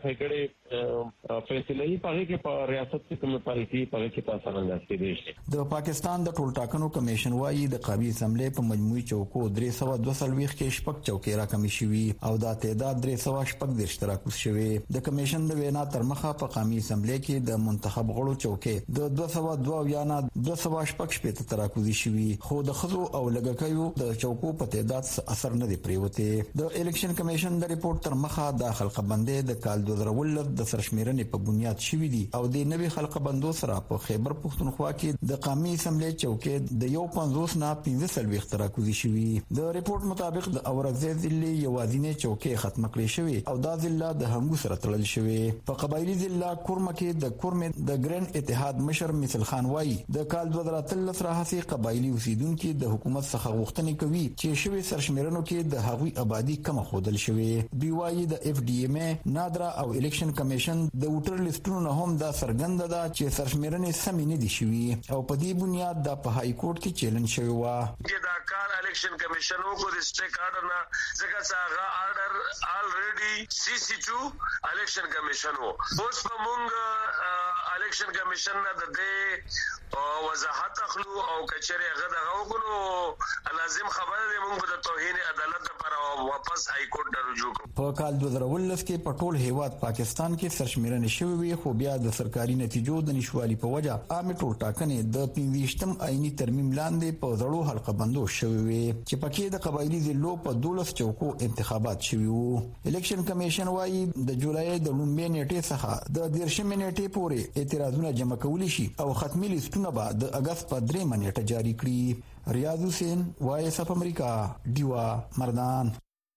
[SPEAKER 18] ښېګړې فیصله یې په هغې کې په ریاست کې کومې پالیسي په هغې کې په اسانه لاندې شي.
[SPEAKER 17] د پاکستان د ټول ټاکنو کمیشن وایي د قومي اسمبلی په مجموعي چوکو درې سوه دوه څلوېښت کې شپږ چوکۍ راکمې شوي او دا تعداد درې سوه شپږ دېرش ته راکوز شوی. د کمیشن د وینا تر مخه په قومي اسمبلی کې د منتخب غړو چوکۍ د دوه سوه دوه اویا نه دوه سوه شپږ شپېته ته راکوزي شوي خو د ښځو او لږکیو د چوکو په تعداد اثر نه دی پریوتی. د الیکشن کمیشن د ریپورت تر مخه د حلقه بندۍ د کال دوه زره اوولس د سرشمیرنې په بنیاد شوي دي او د نوي حلقه بندو سره په خیبر پختونخوا کې د قومي اسمبلی چوکۍ د یو پنځوس نه پنځه څلوېښت ته راکوزي شوي. د ریپورت مطابق د اورکزۍ ضلع یوازینۍ چوکۍ ختمه کړې شوې او دا ضلع د هنګو سره تړل شوې. په قبایلی ضلع کورمه کې د کورمې د ګرین اتحاد مشر مثل خان وایي د کال دوه زره اتلس راهیسې قبایلی اوسیدونکو د حکومت څخه غوښتنې کوي چې شوی سرشمیرنو کې د هغوی آبادی کم خودل شوی. بي وايي د اف ډي ام ای نادرا او الیکشن کمیشن د ووټر لیستونو نه هم دا څرګنده ده چې سرشمیرنې سمې نه دي شوي او په دې بنیاد د په های کورټ کې چیلنج شوی و.
[SPEAKER 19] دا کار الیکشن کمیشن وکړ د سټیک آرډر نه ځکه چې هغه آرډر الریډي سی سی ټو الیکشن کمیشن وو. اوس په مونږ الیکشن کمیشن نه د دې وضاحت اخلو او کچره غدا غوګلو لازم خبره ده موږ د توهین عدالت لپاره واپس های کورټ ته رجوع کوو.
[SPEAKER 17] په کال دوه زره ولس کې په ټول هیواد پاکستان کې سرشمیرنه شوې وي، خو بیا د سرکاري نتیجو د نشوالي په وجه عامه ټول ټاکنې د پنځويشتم آئینی ترمیم لاندې په زړو حلقه بندو شوې وي چې پکې د قبایلی ضلعو په دولس چوکو انتخابات شوي وو. الیکشن کمیشن وايي د جولای د لومړۍ نیټې څخه د دیرشمې نیټې پورې اعتراضونه جمع کولی شي او ختمي لیستونه به د اگست په درېمه نیټه جاری کړي. ریاض حسین، وایس اف امریکا، ډیوا مردان.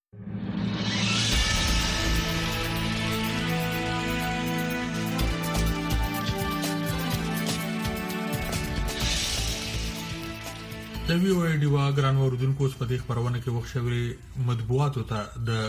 [SPEAKER 3] د وی او ای ډیوا ګران اوردونکو په دې خبرونه کې وښوري مطبوعاتو ته د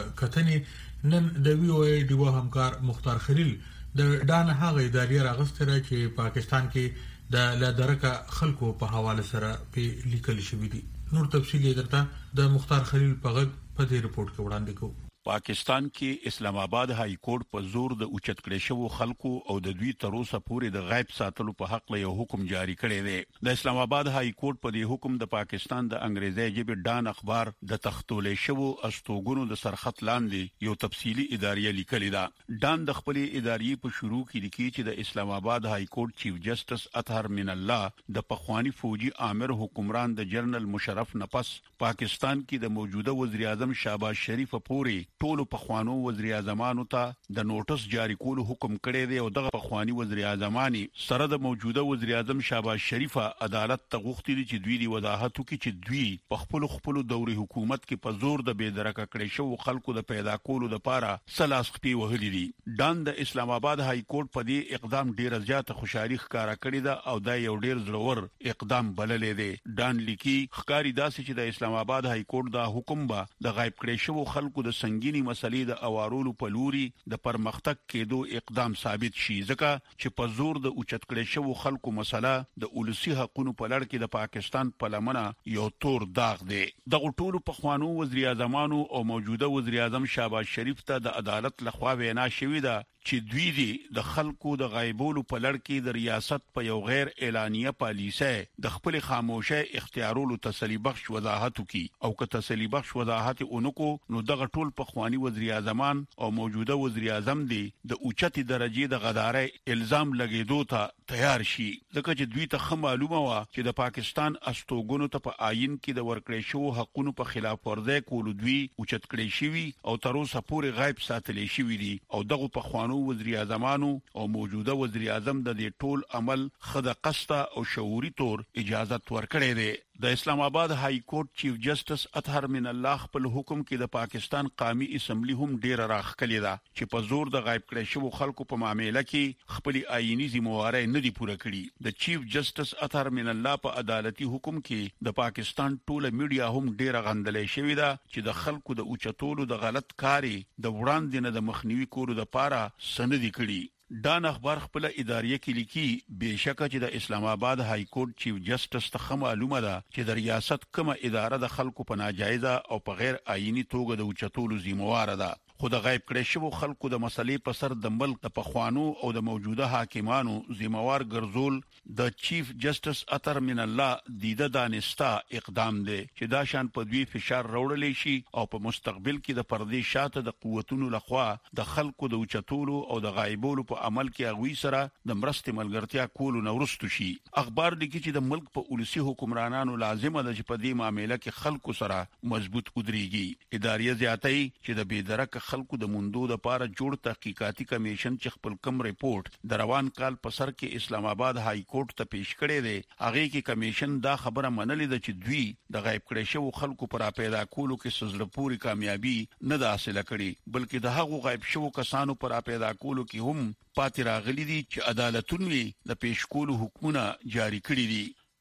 [SPEAKER 3] کتنې نن د وی او ای ډیوا همکار مختار خلیل د ډان هغه ادارې راغستره چې پاکستان کې د لادرکه خلکو په حواله سره په لیکل شوې دي. نور تفصیل یې درته د مختار خلیل په غږ په دې رپورت کې وړاندې کوو.
[SPEAKER 20] پاکستان کې اسلام آباد های کورټ په زور د اوچت کړي شوو خلکو او د دوی تر اوسه پورې د غیب ساتلو په حق له یو حکم جاری کړی دی. د اسلام آباد های کورټ په دې حکم د پاکستان د انګریزي ژبې ډان اخبار د تختولې شوو استوګونو د سرخط لاندې یو تفصیلی ادارې لیکلی دا. ډان د خپل ادارې په شروع کې لیکي چې د اسلام آباد های کورټ چیف جسټس اطهر من الله د پخوانی فوجي آمر حکمران د جنرال مشرف نفس پاکستان کې د موجوده وزیر اعظم شهباز شریف پورې ټولو پخوانو وزیر اعظمانو ته د نوټس جاری کولو حکم کړی دی او دغه پخوانی وزیر اعظمانی سره د موجوده وزیر اعظم شهباز شریف عدالت ته غوښتي چې دوی دی وضاحت وکړي چې دوی په خپل خپل دوري حکومت کې په زور د بېدرکه کړي شو خلکو د پیدا کولو لپاره سلاس خپي وهلي دي. ډان د اسلام آباد های کورټ په دې اقدام ډیر زیات خوشحالي ښکارا کړې ده او دا یو ډیر زړور اقدام بللې دی. ډان لیکي ښکاری داسې چې د اسلام آباد های کورټ دا حکم به د غیب کړي شو خلکو د سنگینی مسلې د اوارولو په لوري د پرمختګ کېدو اقدام ثابت شي، ځکه چې په زور د اوچت کړي شو خلکو مسله د اولسي حقوقو په لړ کې د پاکستان په لمنه یو تور داغ دی. د ټولو پخوانو وزیر اعظمانو او موجوده وزیر اعظم شهباز شریف ته د عدالت لخوا وینا شوې ده چې دوی دي د خلکو د غیبولو په لړ کې د ریاست په یو غیر اعلانیه پالیسي د خپل خاموشه اختیارولو تسلی بخش وضاحت وکي او که تسلی بخش وضاحت اونکو نو دغه ټول پخوانی وزیر اعظمان او موجوده وزیر اعظم دي د اوچتي درجه د غداري الزام لګیدو ته تیار شي، ځکه چې دوی ته معلومه و چې د پاکستان استوګونو ته په آئین کې د ورکړې شو حقوقو په خلاف ورزي کول دوی اوچت کړي شوی او تر اوسه پورې غیب ساتلې شوی دي او دغه پخوانو وزیر اعظمانو او موجوده وزیر اعظم د دې ټول عمل خد قصده او شعوري تور اجازه ورکړې ده. د اسلام آباد های کورټ چیف جسټس اطهر من الله خپل حکم کې د پاکستان قومي اسمبلی هم ډیر راخکلې ده چې په زور د غیب کړي شو خلکو په معاملې کې خپل آئینی ذمہواری نه دی پوره کړی. د چیف جسټس اطهر من الله په عدالتي حکم کې د پاکستان ټوله میډیا هم ډیر غندلې شوې ده چې د خلکو د اوچتولو د غلط کاری د وړاندې نه د مخنیوي کولو لپاره سندې کړي. ډان اخبار خپل ادارې کې لیکي بهشکه چې د اسلام آباد های کورټ چیف جسټس ته معلومه ده چې د ریاست کومه اداره د خلکو په ناجایزه او په غیر آئینی توګه د اوچتولو ذمہوار ده. خو د غیب کړي شو خلکو د مسلې په سر د ملک د پخوانو او د موجوده حاکمانو ذمہوار ګرځول د چیف جسټس اطهر من الله دیده دانستا اقدام دی چې دا شان په دوی فشار راوړل شي او په مستقبل کې د پردې شاته د قوتونو لخوا د خلکو د اوچتولو او د غایبولو په عمل کې اغوي سره د مرستې ملګرتیا کولو نورستو شي. اخبار دي چې د ملک په اولسي حکمرانانو لازمه ده چې په دې معاملې کې خلکو سره مضبوط ودرېږي. ادارې زیاتای چې د بېدرک خلکو د موندو د لپاره جوړ تحقیقاتي کمیشن چې خپل کم ریپورت د روان کال په سر کې اسلام آباد های کورټ ته پیش کړی دی، هغه کې کمیشن دا خبره منلې ده چې دوی د غیب کړي شو خلکو پر پیدا کولو کې سزله پوری کامیابی نه ده حاصله کړې، بلکې د هغو غیب شو کسانو پر پیدا کولو کې هم پاتې راغلي دي چې عدالتونه د پیش کولو حکمونه جاری کړی دي.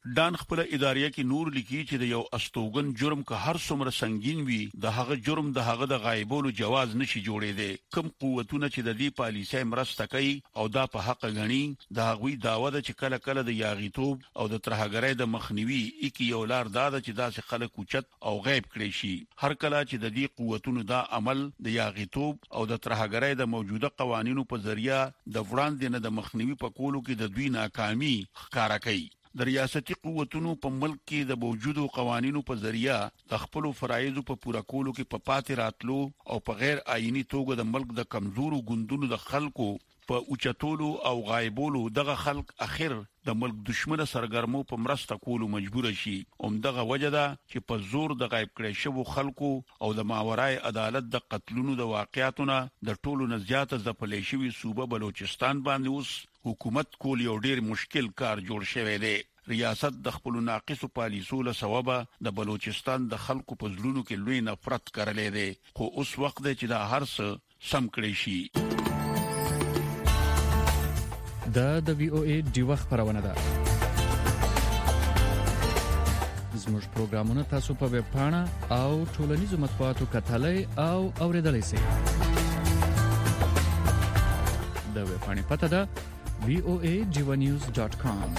[SPEAKER 20] ډان خپل ادارې کې نور لیکي چې د یو استوګن جرم که هر څومره سنگین وي د هغه جرم د هغه د غایبولو جواز نشي جوړېدی. کوم قوتونه چې د دې پالیسۍ مرسته کوي او دا په حق غني د هغوی داوا ده چې کله کله د یاغیتوب او د ترهګرۍ د مخنیوي اکی یو لار دا ده چې داسې خلک اوچت او غیب کړي شي. هر کله چې د دې قوتونو دا عمل د یاغیتوب او د ترهګرۍ د موجوده قوانینو په ذریعہ د وړاندې نه د مخنیوي په کولو کې د دوی ناکامي ښکارا کوي. د ریاستي قوتونو په ملک کې د موجودو قوانینو په ذریعہ د خپل فرایضو په پوره کولو کې په پاتې راتلو او په غیر آئینی توګه د ملک د کمزورو ګوندونو د خلکو په اوچتولو او غایبولو دغه خلک اخر د ملک دشمنه سرګرمو په مرسته کولو مجبور شي. اومدغه وجه ده چې په زور د غایب کړي شوو خلکو او د ماورای عدالت د قتلونو د واقعاتونه د ټولو نه زیاته ځپلې شوی صوبه بلوچستان باندې اوس حکومت کول یو ډیر مشکل کار جوړ شوی دی. ریاست د خپل ناقصو پالیسو له سببه د بلوچستان د خلکو په زړونو کې لوی نفرت کړلې دی، خو اوس وخت دی چې دا هر څه سم کړی شي.
[SPEAKER 21] دا د وی او ای ډیوه خبرونه ده. زموږ پروګرامونه تاسو په ویب پاڼه او ټولنیزو مطبوعاتو کتلای او اوریدلای شئ. د ویب پاڼې پته ده وی او ای ډیوه نیوز ډاټ کام.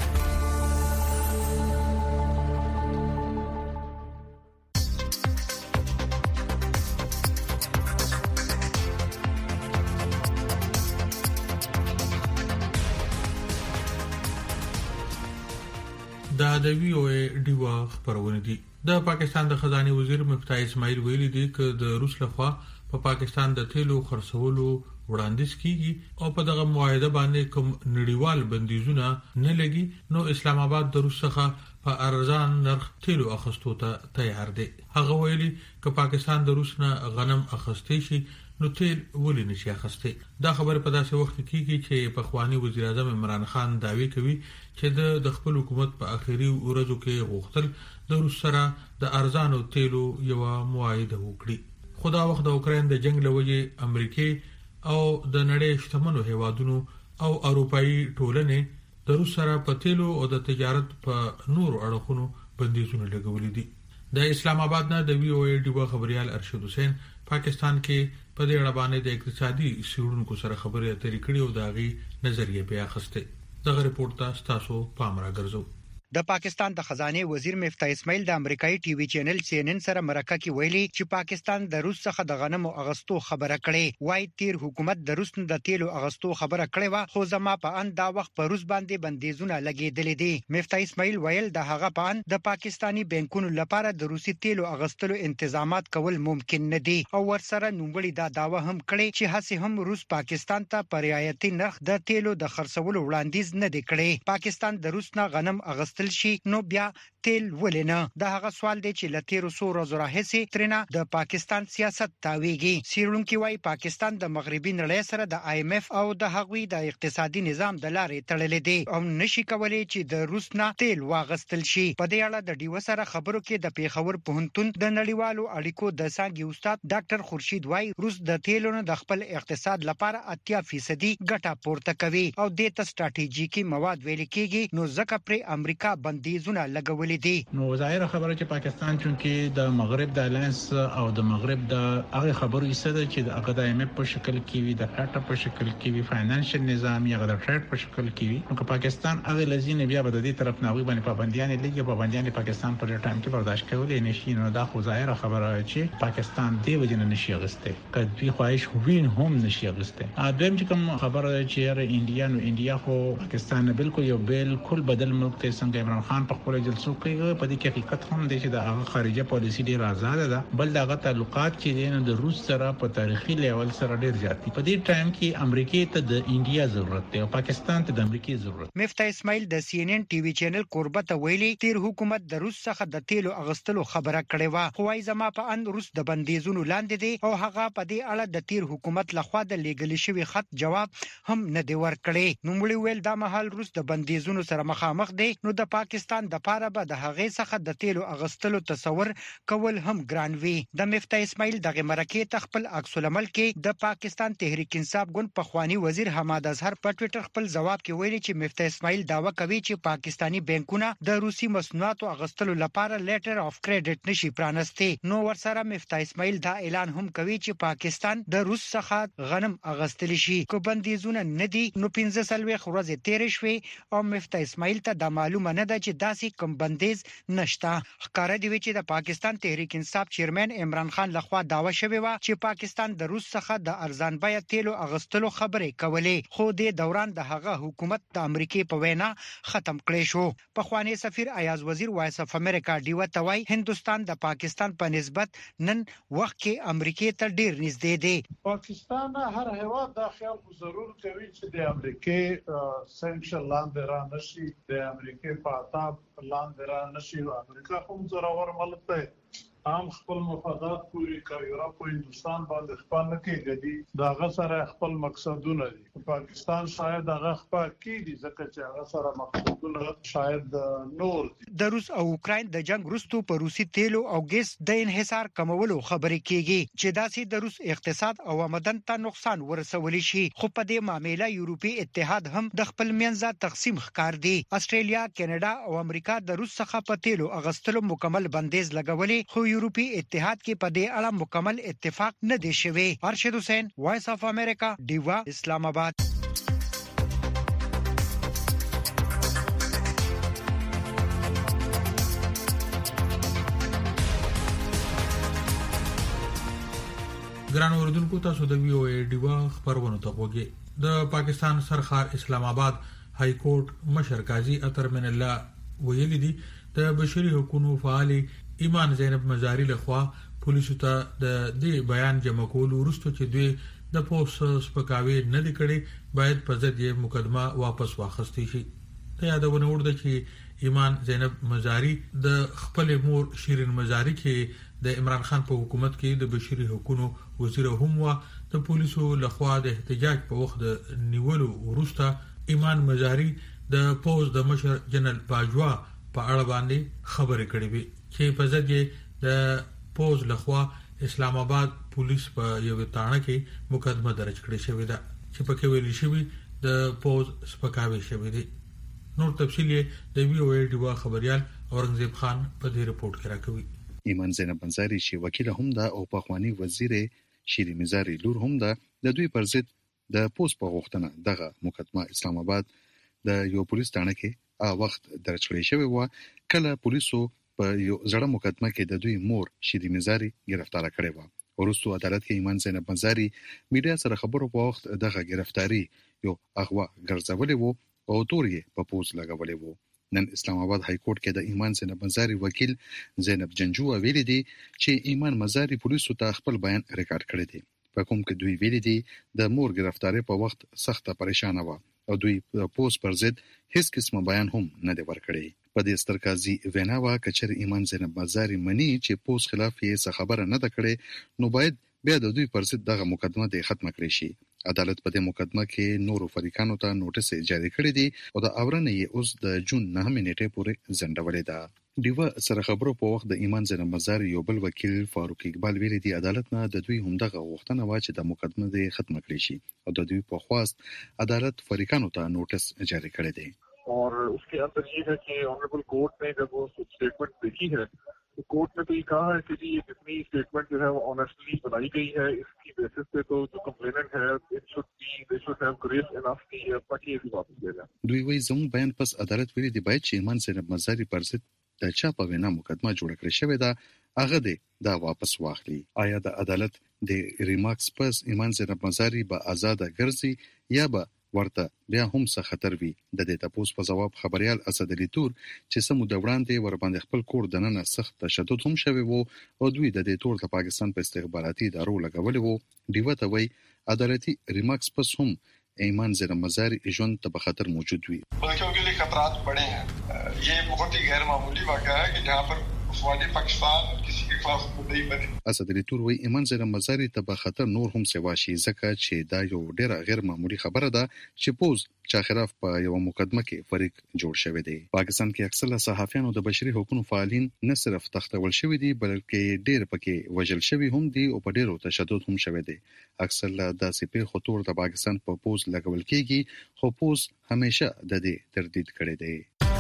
[SPEAKER 3] دا د وی او ای ډیوه خبرونه دي. د پاکستان د خزانه وزیر مفتاح اسماعیل ویلي دی چې د روس لخوا په پاکستان د تیلو خرڅولو وړاندیز کیږي او په دغه معاهده باندې کوم نړیوال بندیزونه نه لګي نو اسلام آباد د روس څخه په ارزان نرخ تیلو اخستو ته تیار دی. هغه ویلي چې پاکستان د روس نه غنم اخستې شي نو تیل ولې نشي اخستې. دا خبره په داسې وخت کې کیږي چې په خواني وزیر اعظم عمران خان داوی کوي چې د خپل حکومت په اخیری ورځو کې غوښتل د روس سره د ارزانو تیلو یو معاهده وکړي. خدا وخت د اوکرين د جنگ لوجې امریکای او د نړۍ شتمنو هیوادونو او اروپאי ټولنې د روس سره په تیلو او د تجارت په نور اړخونو بندیزونه لګولې دي. د اسلام آباد نه د وی او ای ډیوه خبريال ارشد حسین پاکستان کې په دې اړه باندې د اقتصادي سیړونکو سره خبرې اترې کړې او داغي نظریه بیا خسته. دغه رپورت تاسو پام راګرځو.
[SPEAKER 22] د پاکستان د خزانه وزیر مفتاح اسماعیل د امریکایي ټي وي چینل سی ان ان سره مرکه کې ویلي چې پاکستان د روس څخه د غنمو اغستو خبره کړې. وای تیر حکومت د روس د تیلو اغستو خبره کړې و، خو زما په ان دا وخت په روس باندې بندیزونه لګېدلې دي. مفتاح اسماعیل ویل د هغه په ان د پاکستانی بانکونو لپاره د روسي تیلو اغستلو تنظیمات کول ممکن نه دي او ورسره نوموړي دا داوا هم کړې چې هڅه هم روس پاکستان ته پر رعایتي نرخ د تیلو د خرڅولو وړاندیز نه دی کړی. پاکستان د روس نه غنم اغست شي نو بیا تیل ولنه. دا هغه سوال دی چې لتیرو سو ورځې راهیسې ترنه د پاکستان سیاست تاویږي. سیرونکي وايي پاکستان د مغربي نړۍ سره د آی ایم اف او د هغوی د اقتصادي نظام د لارې تړلې دي او نشي کولای چې د روس نه تیل واغستل شي. په دې اړه د ډیو سره خبرو کې د پیښور پوهنتون د نړیوالو اړیکو د څانګې استاد ډاکټر خورشید وايي روس د تیلو نه د خپل اقتصاد لپاره اتیا فیصدي ګټه پورته کوي او د ته ستراتیژیکي مواد ویل کېږي نو ځکه پر امریکا باندې زونه لګولې دي.
[SPEAKER 23] نو ظاهر خبره چې پاکستان چونکې د مغرب د الانس او د مغرب د هغه خبرو یې سره چې د هغه د ایم اف په شکل کې وي د فاټ په شکل کې وي فاینانشل نظام یا د ټریډ په شکل کې وي نو پاکستان هغه لزینه بیا به د دې طرف نه وي باندې پابندیان لګي پابندیان پاکستان پر ټایم کې برداشت کولای نشي. نو دا خو ظاهر خبره چې پاکستان دی وجنه نشي غسته کدي خواهش وین هم نشي غسته. ا دویم چې کوم خبره چې ر انډیا نو انډیا خو پاکستان بالکل یو بالکل بدل ملک ته څنګه عمران خان په خپل جلسو کې په دې کې حقیقت هم دی چې د هغه خارجه پالیسی ډیر آزاد ده بل دغه تعلقات چې دین د روس سره په تاریخي لیول سره ډیر زیات دي. په دې ټایم کې امریکای ته د انډیا ضرورت دی او پاکستان ته د امریکای ضرورت.
[SPEAKER 22] مفتاح اسماعیل د سی ان ان ټي وي چینل قربت ویلي تیر حکومت د روس څخه د تیلو اغستلو خبره کړې و، خو وايي زما په ان روس د بندیزونو لاندې دي او هغه په دې اړه د تیر حکومت لخوا د لیګل شوی خط جواب هم نه دی ورکړی. نو موږ ویل دا مهال روس د بندیزونو سره مخامخ دی نو د پاکستان د پاره به د هغې څخه د تیلو اغستلو تصور کول هم ګران وي. د مفتي اسماعیل دغه مرکې ته خپل عکس العمل کې د پاکستان تحریک انصاف ګوند پخوانی وزیر حماد اظهر په ټوئیټر خپل جواب کې ویلي چې مفتي اسماعیل داوا کوي چې پاکستانی بانکونه د روسي مسنواتو اغستلو لپاره لیټر اف کریډټ نشي پرانستي. نو ورسره مفتي اسماعیل دا اعلان هم کوي چې پاکستان د روس څخه غنم اغستل شي. کو بندیزونه ندي نو پنځه سلوي ورځې تیر شوي او مفتي اسماعیل ته د معلومه نه ده چې داسې کوم بندیز نشته. ښکاره دی چې د پاکستان تحریک انصاف چیرمن عمران خان لخوا داوا شوی و چې پاکستان د روس څخه د ارزان بیه تیلو اغستلو خبرې کولې، خو د دوران د هغه حکومت د امریکای په وینا ختم کړي شو. پخوانی سفیر ایاز وزیر وایس اف امریکا ډیو توای هندستان د پاکستان په نسبت نن وخت کې امریکای ته ډیر نږدې دی.
[SPEAKER 1] پاکستان هر هیواد دا خیال ضرور کوي چې د امریکای سنکشن لاندې را نشي، د امریکای په عتاب لاندې را نشي. امریکا هم ضرور ملک دی، عام خپل مفادات پوری کوي. یورپ او هندستان باندې خپل نه کېږي، دا غا سره خپل مقصدونه دي. پاکستان شاید هغه خپل کېږي ځکه چې هغه سره مقصدونه شاید نور دي.
[SPEAKER 22] د روس او اوکراین د جنگ وروسته په روسي تیلو او ګیس د انحصار کمولو خبرې کېږي چې داسې د روس اقتصاد او آمدن ته نقصان ورسولی شي. خو په دې معاملې یورپی اتحاد هم د خپل منځه تقسیم ښکار دی. استرالیا، کینیډا او امریکا د روس څخه په تیلو اغستلو مکمل بندیز لګولې، خو یورپی اتحاد کې په دې اړه مکمل اتفاق نه دی شوی. ارشد حسین، وایس اف امریکا، ډیوا، اسلام آباد.
[SPEAKER 3] ګران اوردونکو، تاسو د وی او ای ډیوا خبرونه ته وګورئ. د پاکستان سرخار اسلام آباد های کورټ مشر قاضي اطهر من الله ویلي دي د بشري حقوقو فعال ایمان زینب مزاری لخوا پولیسو ته د دې بیان جمع کول ورسته چې دوی د پوس سپکاوي نه لیکړي باید په ضد یې مقدمه واپس واخستې شي. ته یادونه ورده چې ایمان زینب مزاری د خپل مور شیرین مزاری کې د عمران خان په حکومت کې د بشري حقوقو وزیر هم و. د پولیسو لخوا د احتجاج په وخت د نیولو ورسته ایمان مزاری د پوز د مشر جنرال باجوا په اړه باندې خبرې کړې وي چې په ضد یې د پوز لخوا اسلام آباد پولیس په یو تاڼه کې مقدمه درج کړې شوې ده چې پکې ویل شوی د پوز سپکاوي شوی دی. نور تفصیل د وی او ای ډیوا خبريال اورنګزیب خان په دې رپورت کې راکوي.
[SPEAKER 5] ایمان زینب منصاری چې وکیل هم ده او پخوانی وزیر شیرین مزاری لور هم ده، د دوی پر ضد د پوز په غوښتنه دغه مقدمه اسلام آباد د یو پولیس تاڼه کې ا وخت درج کړی شوی و. کله پولیسو په یو ځړه مقدمه کې د دوی مور شیرین مزاری گرفتار کړی و. ورستو عدالت کې ایمان زینب منصاری میډیا سره خبرو په وخت دغه گرفتاری یو اغوا ګرځولې وو او تورې په پوز لګولې وو. نن اسلام آباد های کورټ کې د ایمان زینب مزاری وکیل زینب جنجو ویلي دي چې ایمان مزاری پولیسو ته خپل بیان ریکارډ کړی دی، په کوم کې دوی ویلي دي د مور گرفتاری په وخت سخته پریشان و او دوی په پوز پر ضد هیڅ قسمه بیان هم نه دی ورکړی. په دې ستر قاضي وینا وا کچر ایمان زینب مزاری منی چې پوز خلاف یې څه خبره نه ده کړې نو باید بیا د دوی پر ضد دغه مقدمه د ختم کړی شي. عدالت په دې مقدمه کې نورو فریقانو ته نوټس جاری کړی دی او د اورنې یې اوس د جون نهمې نیټې پورې ځنډولې ده. ډیوا سره خبرو په وخت د ایمان زینب مزاری یو بل وکیل فاروق اقبال ویلي دی عدالت نه د دوی همدغه غوښتنه وا چې د مقدمه د ختم کړی شي او د دوی په خواست عدالت فریقانو ته نوټس جاری کړی دی.
[SPEAKER 6] और उसके अंदर ये है कि ऑनरेबल कोर्ट ने जब वो स्टेटमेंट देखी है तो कोर्ट ने तो ये कहा है कि जी ये जितनी स्टेटमेंट जो है वो ऑनेस्टली बनाई गई है, इसकी बेसिस पे तो जो कंप्लेनेंट है it should be they should have grace enough कि अपना केस वापस ले लें.
[SPEAKER 5] دوی وایي زموږ بیان پس عدالت ویلي دی باید چې ایمان زینب مزاری پر ضد د چا په وینا مقدمه جوړ کړی شوی ده هغه دی دا واپس واخلي. آیا د عدالت د ریمارکس پس ایمان زینب مزاری به آزاد ګرځي یا به ورته بیا هم څه خطر وي؟ د دې تاسو په جواب خبريال اسد علي تور چې سمو د وړاندې ور باندې خپل کور دننه سخت تشدد هم شوی وو او دوی د دې تور د پاکستان په استخباراتي ادارو لګولې وو. ډیوه ته وای عدالتي ریمارکس پس هم ایمان زینب مزاری ژوند ته به خطر موجود وي.
[SPEAKER 24] بلکہ ان کے لیے خطرات بڑے ہیں. یہ بہت ہی غیر معمولی واقعہ ہے کہ جہاں پر فوجی پاکستان
[SPEAKER 5] اسد علي تور وی ایمان زره مزاري ته به خطر نور هم سوا شي ځکه چې دا یو ډیره غیر معمولی خبره ده چې پوز چا خلاف په یو مقدمه کې فریق جوړ شوی دی. پاکستان کې اکثره صحافیانو د بشري حقوقو فعالین نه صرف تختول شوی دي بلکې ډیر پکې وژل شوی هم دي او په ډیرو تشدد هم شوی دی. اکثر د سپیر خطور د پاکستان په پوز لګول کېږي خو پوز همیشه د دې تردید کړی دی.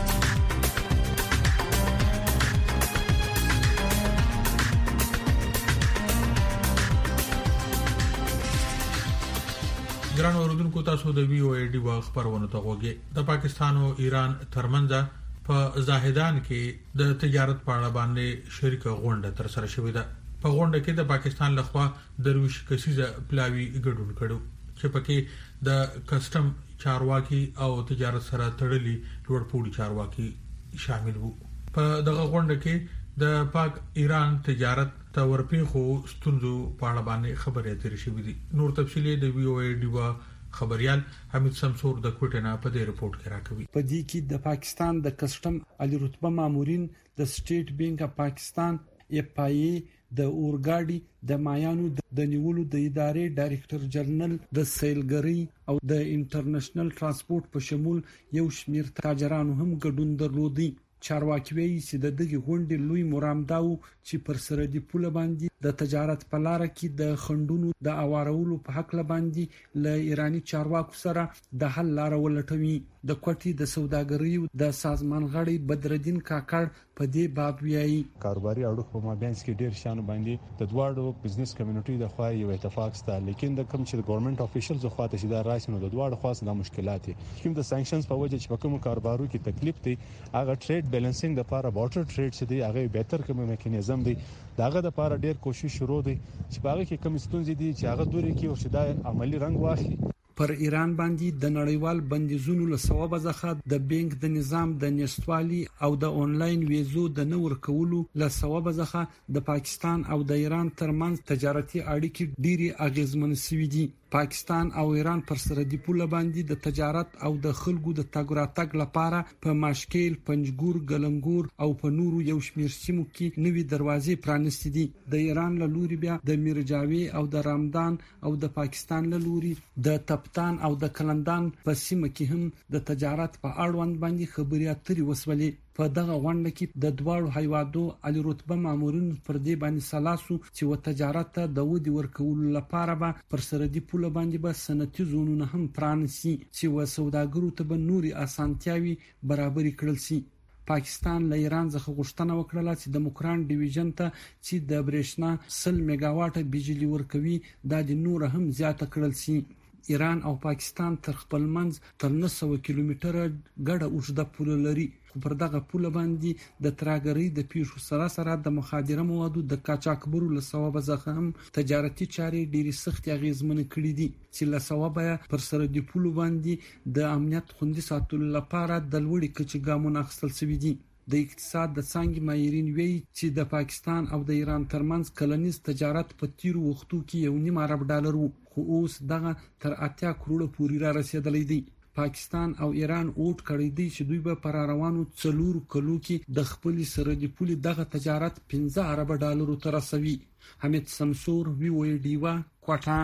[SPEAKER 3] ګران اوردونکو تاسو د وی او ای ډي واخ پرونه ته وګورئ. د پاکستان او ایران ترمنځ په زاهدان کې د تجارت په اړه باندې شریک غونډه تر سره شوې ده. په غونډه کې د پاکستان لخوا درویش کسیزه پلاوی ګډون کړو چې پکې د کسٹم چارواکي او تجارت سره تړلي لوړپوړي چارواکي شامل وو. په دغه غونډه کې د پاک ایران تجارت ته ورپېخو ستونزو په اړه باندې خبرې اترې شوې دي. نور تفصیلي د وی او ای ډي وا خبريال حمید سمسور د کوټنا په دې رپورت کې راکوي.
[SPEAKER 4] په دې کې د پاکستان د کسٹم علي رتبه مامورین د سټیټ بانک اف پاکستان اف آی ای د اورګاډي د مایانو د نیولو د ادارې ډایریکټر جنرال د سیلګری او د انټرنیشنل ترانسپورت په شمول یو شمیر تاجرانو هم ګډون درلودي. چارواکي وایي چې د دغه غونډې لوی مرام داو چې پر سرحدي پوله باندې د تجارت په لار کې د خندونو د اوارولو په حق لباندې ل ایرانی چارواکو سره د حل لار ولټوي. د کوټي د سوداګرۍ د سازمان غړي بدردین کاکړ په دې باب ویایي
[SPEAKER 8] کاروباري اړیکو په مابینځ کې ډیر شان باندې د دواړو بزنس کمیونټي د خوا یو اتفاق سته، لیکن د کوم چې د ګورنمنت افیشلز خو ته چې دا راشي نو د دواړو خاص د مشکلات کوم د سانکشنز په وجه چې په کوم کاروبارو کې تکلیف دی هغه ټریډ بیلانسینګ د لپاره بارټر ټریډ چې دی هغه بهتر کوم میکانیزم دی داغه د لپاره ډیر کوشش شروع دی چې باغ کې کوم ستونزې دي چې هغه دوی کې او چې دا عملی رنګ واخلي.
[SPEAKER 4] پر ایران باندې د نړیوال بندیزونو له سبب ځخه د بانک د نظام د نشټوالي او د انلاین ویزو د نور کولو له سبب ځخه د پاکستان او د ایران ترمنځ تجارتي اړیکې ډېری اغیزمن شوې دي. پاکستان او ایران پر سرحدي پوله باندې د تجارت او د خلکو د تګ راتګ لپاره په ماشکیل، پنجګور، ګلنګور او په نورو یو شمېر سیمو کې نوې دروازې پرانستې دي. د ایران له لوري بیا د میرجاوي او د رامدان او د پاکستان له لوري د تپتان او د کلندان په سیمه کې هم د تجارت په اړوند باندې خبرې اترې وسولې. په دغه غونډه کې د دواړو هیوادو علي رتبه مامورین پر دې باندې سلاسو چې و تجارت ته د ودی ورکولو لپاره به پر سرحدي پوله باندې به صنعتي زونونه هم پرانیسي چې و سوداګرو ته به نوري اسانتیاوي برابر کړل شي. پاکستان له ایران څخه غوښتنه وکړه چې د موکران ډیویژن ته چې د برېښنا سل میگا واټه بجلی ورکوي دا د نور هم زیاته کړل شي. ایران او پاکستان تر خپل منځ تر نه سوه کیلومتره ګډه اوږده پوله لري. پر دغه پوله باندې د تراګرۍ د پیښو سره سره د مخادره موادو د قاچاقبرو له سبب ځخه هم تجارتي چارې ډېری سخت اغیزمن کړي دي چې له سبب پر سرحدي پوله باندې د امنیت خوندي ساتلو لپاره د لوړې کچې ګامونه اخیستل شوي دي. د اقتصاد د څانګې ماهرین وایي چې د پاکستان او د ایران ترمنځ کلنیز تجارت په تیرو وختو کې یو نیم ارب ډالر وو خو اوس دغه تر اتیا کروڑه پورې را رسیدلی دی. پاکستان او ایران اوټ کړی دی چې دوی به پر روانو څلور کلو کې د خپل سرحدي پولې دغه تجارت پنځه ارب ډالرو ته رسوي. حمید سمسور وی او ای ډیوا کوټا.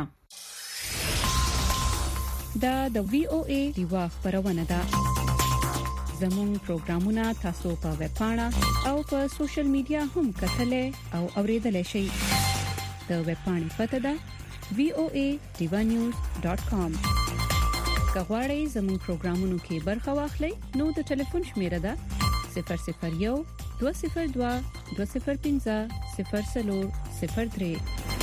[SPEAKER 16] دا د وی او ای ډیوا خبرونه ده. زموږ پروګرامونه تاسو په ویب پاڼه او په سوشل میډیا هم کتلې او اوریدلای شئ. د ویب پاڼې پته ده وی او ای ډیوا نیوز ډاټ کام. کغواړئ زموږ پروګرامونو کې برخه واخلئ نو د ټلیفون شمیره ده صفر صفر یو دوه صفر دوه دوه صفر پنځه صفر څلور صفر درې.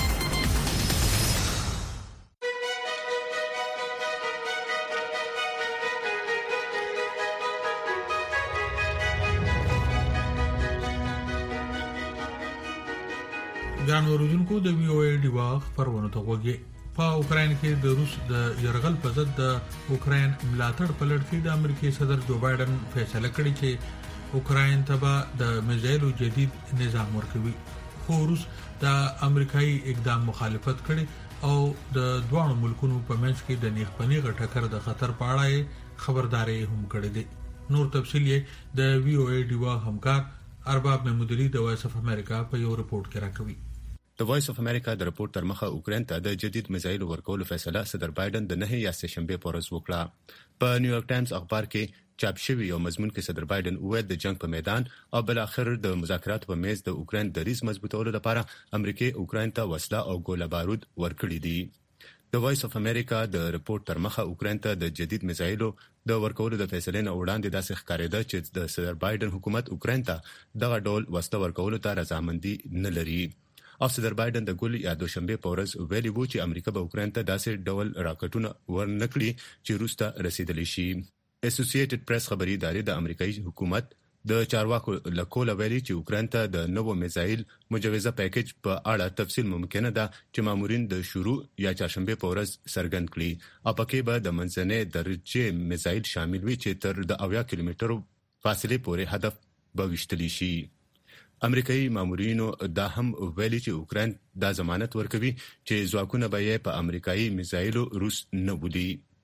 [SPEAKER 3] ګران اوردونکو د وی او ای ډیوا خبرونه ته وګورئ. په اوکرين کې د روس د يرغل په ضد د اوکرين ملاتړ په لړ کې د امریکای صدر جو بایدن فیصله کړې چې اوکرين ته به د میزایلو جدید نظام ورکوي. خو روس د امریکایي اقدام مخالفت کړي او د دوه ملکونو په منځ کې د نیخپنی غټکر د خطر په اړه خبرداري هم کړې ده. نور تفصیل د وی او ای ډیوا همکار ارباب محمودلی د وایس اف امریکا په یو رپورت کې راکوي.
[SPEAKER 9] د وایس اف امریکا د رپورت تر مخه اوکرين ته د جدید میزایل ورکولو فیصله صدر بایدن د نه یا سه شنبه په ورځ وکړه. په نیویارک ټایمز اخبار کې چاپ شوی یو مضمون کې صدر بایدن وویل د جنگ په میدان او بل اخر د مذاکراتو په میز د اوکرين د ریس مضبوطولو لپاره امریکا اوکرين ته وسله او ګوله بارود ورکړي دي. د وایس اف امریکا د رپورت تر مخه اوکرين ته د جدید میزایلو د ورکولو د فیصلې نه وړاندې داسې ښکارېده چې د صدر بایدن حکومت اوکرين ته دغه ډول وسله ورکولو ته رضامندي نه لري. او صدر بایدن د ګل یا دوشنبه په ورځ ویلي وو چې امریکا به اوکرين ته داسې ډول راکټونه ورنکړي چې روس ته رسیدلی شي. اسوسییټډ پریس خبري ادارې د امریکایي حکومت د چارواکو لکول ویلي چې اوکرين ته د نوو میزایل مجوزه پیکیج په اړه تفصیل ممکنه ده چې مامورین د شروع یا چهارشنبه په ورځ څرګند کړي او پکې به د منځنۍ درجه میزایل شامل وي چې تر د اویا کیلومترو فاصله پورې هدف به وشتلی شي. امریکایي مامورینو دا هم ویلي چې اوکرين دا ضمانت ورکوي چې ځواکونه به یې په امریکایي میزایلو روس نه ودی.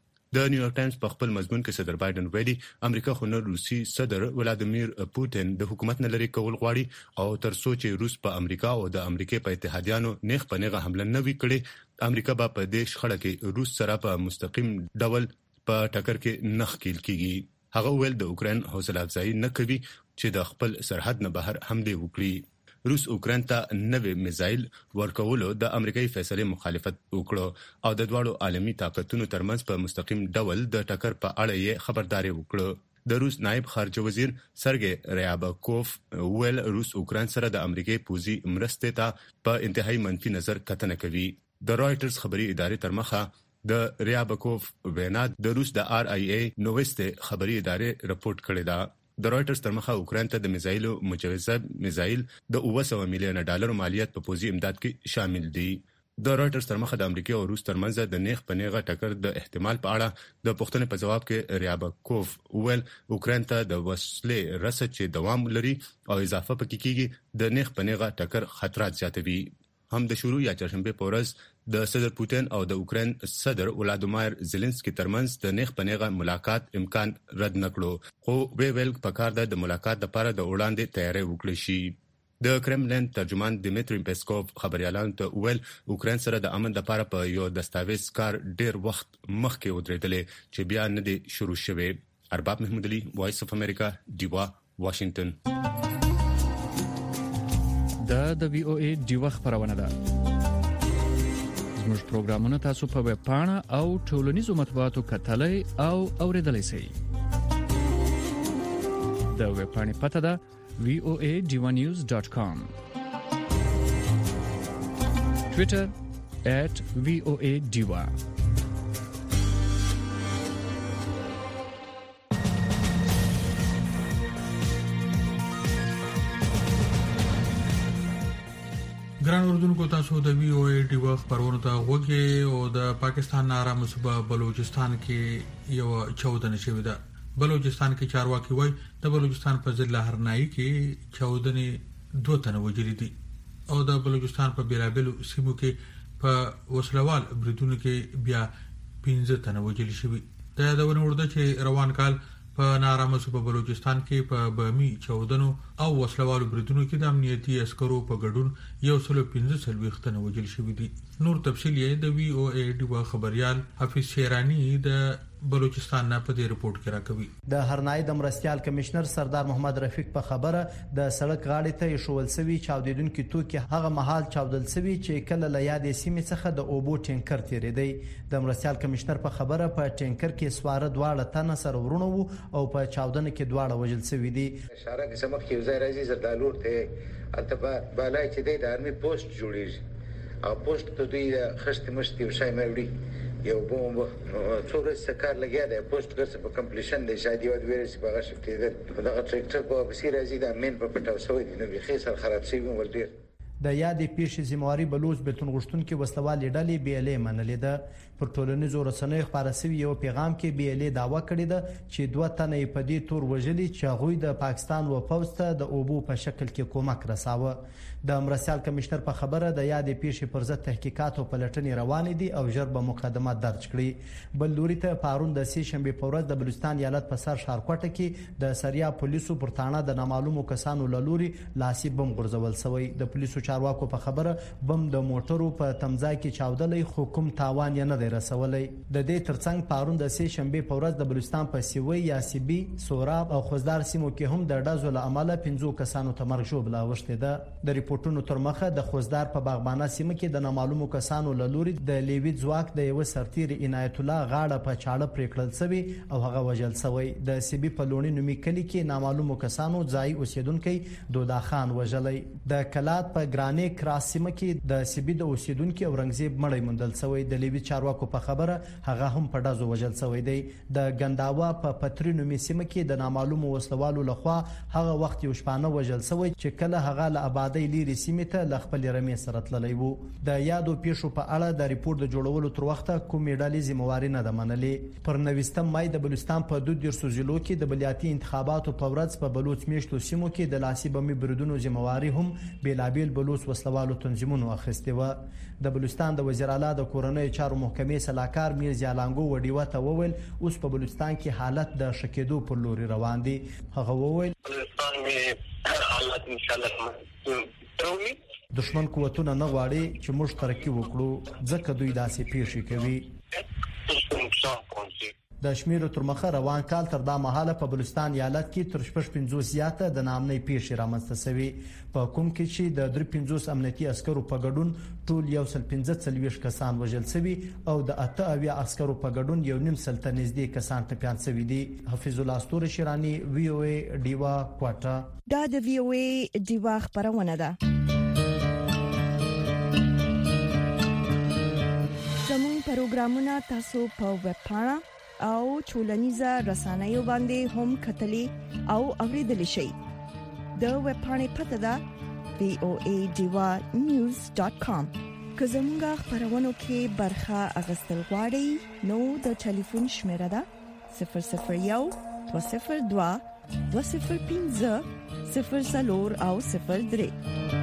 [SPEAKER 9] د نیویارک ټایمز په خپل مضمون کې صدر بایدن ویلي امریکا خو نه روسي صدر ولادیمیر پوتین د حکومت نه لري کول غواړي او تر څو چې روس په امریکا او د امریکا په اتحادیانو نیغ په نیغه حمله نه وی کړي امریکا به په دې شخړه کې روس سره په مستقیم ډول په ټکر کې نخ کېل کیږي. هغه ویل د اوکرين حوصله افزایی نه کوي چې د خپل سرحد نه بهر حمله وکړي. روس اوکرين ته نوې میزایل ورکولو د امریکایي فیصله مخالفت وکړو او د دوړو عالمي طاقتونو ترمنځ په مستقیم ډول د ټکر په اړه یې خبرداري وکړه. د روس نائب خارجه وزیر سرګي ریابکوف ویل روس اوکرين سره د امریکای پوزي مرستې ته په انتهایی منفي نظر کتنه کوي. د رائټرز خبري ادارې تر مخه د ریابکوف وینا د روس د آر آی ای نووست خبري ادارې رپورت کړی دا. د رائټرز تر مخه اوکرين ته د میزایلو مجوزه میزایل د اوه سوه میلیون ډالر مالیات په پوزي امداد کې شامل دي. د رائټرز تر مخه د امریکا او روس ترمنځ د نیغ په نیغه ټکر د احتمال په اړه د پوښتنې په جواب کې ریابکوف ویل اوکرين ته د وسلې رسد چې دوام لري او اضافه پکې کیږي د نیغ په نیغه ټکر خطرات زیاتوي. هم د شروع یا چهارشنبه په ورځ د صدر پوتین او د اوکرين صدر ولادیمیر زيلنسکي ترمنځ د نیغ په نیغه ملاقات امکان رد نکړو خو وی ویل پکار د ملاقات لپاره د وړاندې تیاری وکړي شي. د کرملین ترجمان دمیتری پیسکوف خبريالانو ته ویل اوکرين سره د امن لپاره په یو دستاویز کار ډیر وخت مخکې ودرېدل چې بیا نه دی شروع شوی. ارباب محمودلی وایس اف امریکا دیوا واشنگټن.
[SPEAKER 21] دا د وی او ای دیوا خبرونه ده. زموږ پروګرامونه تاسو په ویب پاڼه او ټولنیزو مطبوعاتو کتلای او اوریدلای شئ. د ویب پاڼې پته ده وی او ای دیوا نیوز ډاټ کام. ټوئیټر ایٹ وی او ای دیوا.
[SPEAKER 3] ګران اردوونکو تاسو د وی او ای ټي وخت پرونه ته وګورئ او د پاکستان نارام صوبه بلوچستان کې یو چودنه شوې ده. بلوچستان کې چارواکي وایي د بلوچستان په ضلع هرنائی کې چودنه دوه تنه وجري دي او د بلوچستان په بیلابلو سیمو کې په وسلوال بریدونو کې بیا پنځه تنه وجري شوي. د یادونه ورده چې روان کال په نارامه صوبه بلوچستان کې په بامي چودنو او وسلوالو بریدونو کې د امنیتي عسکرو په ګډون یو سل پنځه څلوېښت تنه وژل شوي دي. نور تفصیل یې د وی او ای ډیوا خبريال حفیظ شیرانی د بلوچستان نه په دې رپورت کې راکوي.
[SPEAKER 10] د هرنائی د مرستيال کمشنر سردار محمد رفیق په خبره د سړک غاړې ته شول سوي چاودیدونکو توکي هغه محل چاودل سوي چې کله له یادې سیمې څخه د اوبو ټینکر تیریدي. د مرستيال کمشنر په خبره په ټینکر کې سواره دواړه تنه سره ورونه وو او په چاودنه کې دواړه وژل سوي دي.
[SPEAKER 11] اشاره کې سمخ کې وزیر عزیز زردالور ته البته بالای چې د آرمي پوسټ جوړیږي او پوسټ ته دوی خشت مشتي وشای مېوړي یو بوم څوره سکار لګیا دی پوسټ ګرځي په کمپلیشن دی شادي ود ویرسي په غشپ کې دا ټریکټر په بصیر ازي د امین په پټاو سوی دی نو به خسر خراب شي ول ډیر.
[SPEAKER 10] د یادې پیښې ذمہواري بلوچ بیلتون غوښتونکي وسلوالې ډلې بي ال اي منلې ده. پر ټولنیزو رسنیو خپاره شوی یو پیغام کې بي ال اي دعوا کړې ده چې دوه تنه یې په دې تور وژلي چې هغوی د پاکستان و پوځ ته د اوبو په شکل کې کومک رساوه. د مرستیال کمشنر په خبره د یادې پیښې پر ضد تحقیقات او پلټنې روانې دي او ژر به مقدمه درج کړي. بل لوري ته پارون د سې شنبه په ورځ د بلوچستان ایالت په سر ښارکوټه کې د سریا پولیسو پر تاڼه د نامعلومو کسانو لوري لاسي بم غورځول شوی. د پولیسو چارواکو په خبره بم د موټرو په تمځای کې چاودلې خو کوم تاوان یې نه دی رسولی. د دې ترڅنګ پارون د سې شنبه په ورځ د بلوچستان په سیوی یا سیبي سوراب او خوزدار سیمو کې هم د ډزو له امله پنځو کسانو ته مرګ ژوبله اوښتې ده. د ریپورتونو تر مخه د خوزدار په باغبانه سیمه کې د نامعلومو کسانو لوري د لیوی ځواک د یو سرتیر عنایت الله غاړه په چاړه پریکړل شوی او هغه وژل شوی. د سیبي په لونی نومي کلی کې نامعلومو کسانو ځای اوسیدونکو دودا خان وژلای. د کلات په ګرانې کراس سیمه کې د سیبي د اوسیدونکو اورنګزیب مړی موندل شوی. د لیوی چارواکو په خبره هغه هم په ډزو وژل شوی دی. د ګنداوا په پتری نومي سیمه کې د نامعلومو وسلوالو لخوا هغه وخت یو شپانه وژل شوی چې کله هغه له آبادی لري سیمه ته ل خپل رمې سره تللی وو. د یادو پیښو په اړه د ریپورت د جوړولو تر وخته کومې ډلې ذمہواري نه ده منلې. پر نوستم مای د بلوچستان په دوه دیرشو ضلعو کې د بلیاتي انتخاباتو په ورځ په بلوچ میشتو سیمو کې د لاسي بمي بریدونو ذمہواري هم بیلابیل بلوچ وسلوالو تنظیمونو اخیستې و. د بلوچستان د وزیر اعلی د کورنۍ چارو محکمې سلاکار میرزا لانګو وډیوه ته وویل اوس په بلوچستان کې حالت د شکېدو پر لوري روان دي. هغه وویل
[SPEAKER 2] بلوچستان کې حالت ان شاء الله
[SPEAKER 10] دشمن قوتونه نه غواړي چې موږ ترقی وکړو ځکه دوی داسې پیښې کوي. د شمیرو تر مخه روان کال تر دا مهاله په بلوچستان ایالت کې تر شپږ پنځوس زیاته د نامنۍ پیښې رامنځته شوې په کوم کې چې د درې پنځوس امنیتي عسکرو په ګډون ټول یو سل پنځه څلوېښت کسان وژل شوي او د اته اویا عسکرو په ګډون یو نیم سل ته نږدې کسان ټپیان شوي دي. حفیظ الله استور شیرانی وی او ای ډیوا کوټه.
[SPEAKER 7] دا د وی او ای ډیوا خبرونه ده. زموږ پروګرامونه تاسو په ویب پاڼه او ټولنیزه رسنیو باندې هم کتلی او اوریدلی شئ. د ویب پاڼې پته ده وی او ای ډیوا نیوز ډاټ کام. که زموږ خبرونو کې برخه اخیستل غواړئ نو د ټلیفون شمیره ده صفر صفر یو دوه صفر دوه دوه صفر پنځه صفر څلور او صفر درې.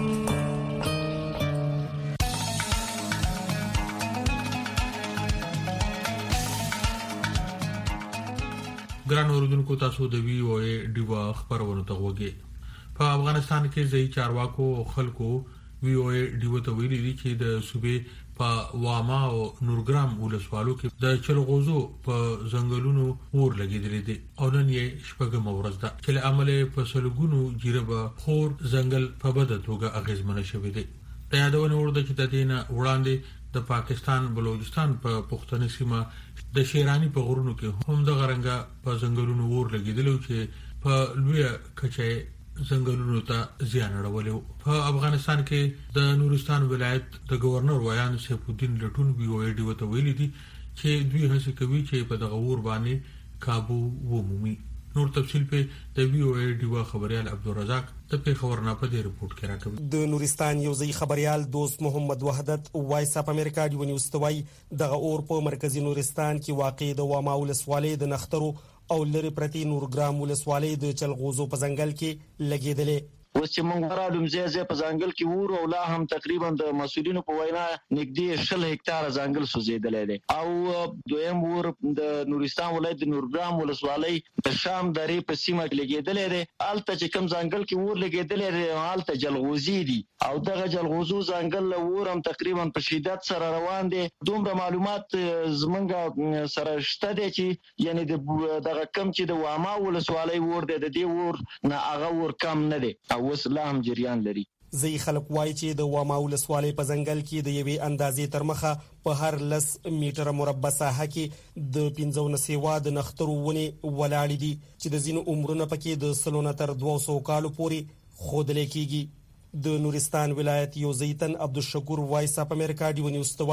[SPEAKER 3] ګران اوردونکو تاسو د وی او ای ډیوا خبرونه ته وګورئ. په افغانستان کې ځای چارواکو او خلکو وی او ای ډیوا ته ویلي دي چې د صوبې په واما او نورګرام ولسوالو کې د چلغوزو په ځنګلونو اور لګیدلې دي او نن یې شپږم ورځ ده چې له عمله په سلګونو جیربه خور ځنګل په بده توګه اغیزمنه شوې دي. د یادونه ورده چې د دینه وړاندې د پاکستان بلوچستان په پښتني سیمه د شیرانی په غرونو کې هم د غرنګا په ځنګلونو اور لګیدلو چې په لوی کچې ځنګلونو ته زیان اړولیو. په افغانستان کې د نورستان ولایت د گورنر ویان سیف الدین لټون وی او ای ډیو ته ویلي دي چې دوی هڅه کوي چې په دغه اور باندې काबू ومومي. نور تفصیل په د وی او ای ډیو خبريال عبدالرزاق د پیښور نه په دې رپورت کې راکوي.
[SPEAKER 12] د نورستان یو ځای خبريال دوست محمد وحدت وایس اپ امریکا ډیو نیوز توای دغه اور په مرکزی نورستان کې واقع د واما ولسوالۍ د نخترو او لری پرتی نورګرام ولسوالۍ د چلغوزو په ځنګل کې لګیدلې.
[SPEAKER 24] اوس چې مونږ راډوم زیازه په ځنګل کې ور او لا هم تقریبا د مسولینو په وینا نږدې شل هکتار ځنګل سوځیدلې دي او دویم ور د نورستان ولایت د نورګرام ولسوالۍ د شام درې په سیمه کې لګیدلې دي. الته چې کوم ځنګل کې ور لګیدلې دي الته جلغوزي دي او دغه جلغوزو ځنګل ور هم تقریبا په شدت سره روان دي. دومره معلومات زمونږ سره شته دي چې یعنی دغه کم چې د واما ولسوالۍ ور د دې ور نه هغه ور کم نه دي وسلام جریان لري.
[SPEAKER 12] زی خلک وایي چې د واما ولسوالۍ په ځنګل کې د یوې اندازې تر مخه په هر لس میټر مربع ساحه کې د پنځو نسیوا د نخترو ونی ولاړې دي چې د زینو عمرونه پکې د سلونه تر دوه سوه کالو پورې خودل کېږي. د نورستان ولایت یو زیتن عبدالشکور وایس اپ امریکا ډیو نیوز توای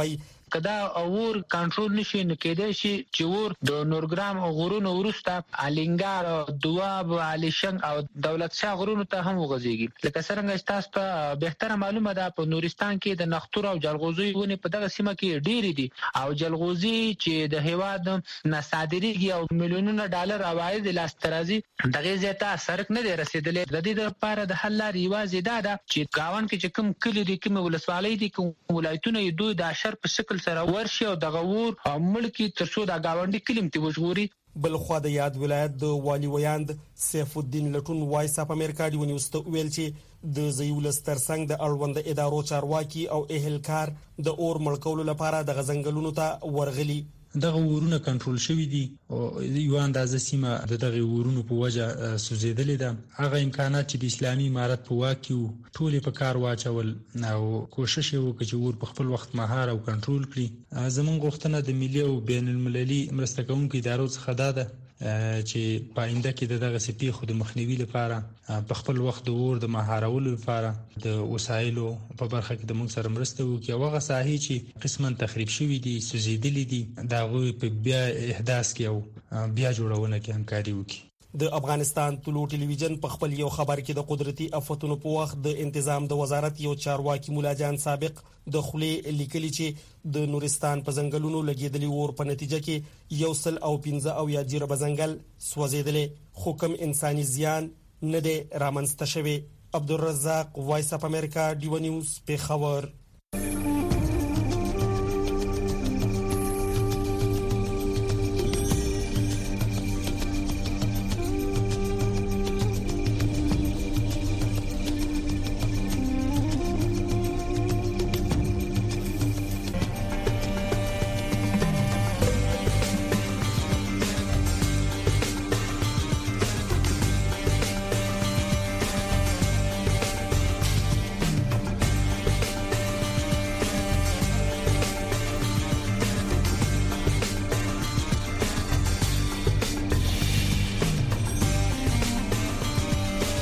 [SPEAKER 13] کدا اور کنټرول نشي نو کېدای شي چې ور د نورګرام غرونو ورسته الینګار دواب علي شنګ او دولت شاه غرونو ته هم وغځيږي لکه څنګه تاسو ته به معلومه ده په نورستان کې د نختور او جلغوزي ونې په دغه سیمه کې ډېری دي او جلغوزي چې د هیواد نه صادرېږي او میلیونونه ډالر عواید لاسترازي دغه زیاته سرک نه دی رسیدلې د دې لپاره د حل لارې یوازې دا ده چې گاون کې چې کوم کلی دي کوم ولسوالۍ دي کوم ولایتونه یې دوی د اشر په شکل سره ورشي او د غور او ملکی ترڅو د گاونډي کلم ته وژغوري.
[SPEAKER 12] بل خو د یاد ولایت د والی ویاند سیف الدین لټون وایس اپ امریکا دی ونیوست ویل چې د زیولس ترڅنګ د اړوند ادارو چارواکي او اهلکار د اور ملکولو لپاره د غزنګلونو ته ورغلي.
[SPEAKER 14] دغه ورونه کنټرول شوی دي او یو اندازه سیمه د دغه ورونو په وجه سوزیدلې ده. هغه امکانات چې د اسلامي امارت په واک یو ټول په کار واچول او کوشش وکړي چې ور په خپل وخت مهار او کنټرول کړي. زمونږ غوښتنه د ملي او بین المللي مرسته کوونکو ادارو څخه ده چې پاینده کې دغه سپي خود مخنیوي لپاره په خپل وخت د اور د مهارولو لپاره د وسایلو په برخه کې د موږ سره مرسته وکړي او هغه ساحې چې قسماً تخریب شوي دي سوزیدلې دي دا غوي په بیا احداث کې او بیا جوړونه کې همکاري وکړي.
[SPEAKER 12] د افغانستان طلوع ټلویزیون په خپل یو خبر کې د قدرتي آفتونو په وخت د تنظیم د وزارت یو چارواکي مولا جان سابق د خلې لیکلي چې د نورستان په ځنګلونو لګیدلي اور په نتیجه کې یو سل او پنځه او یا جیره بزنګل سوځیدلې خو کوم انساني زیان نه دی رامنځته شوی. عبدالرزاق وایس اپ امریکا دیو نیوز په خبر.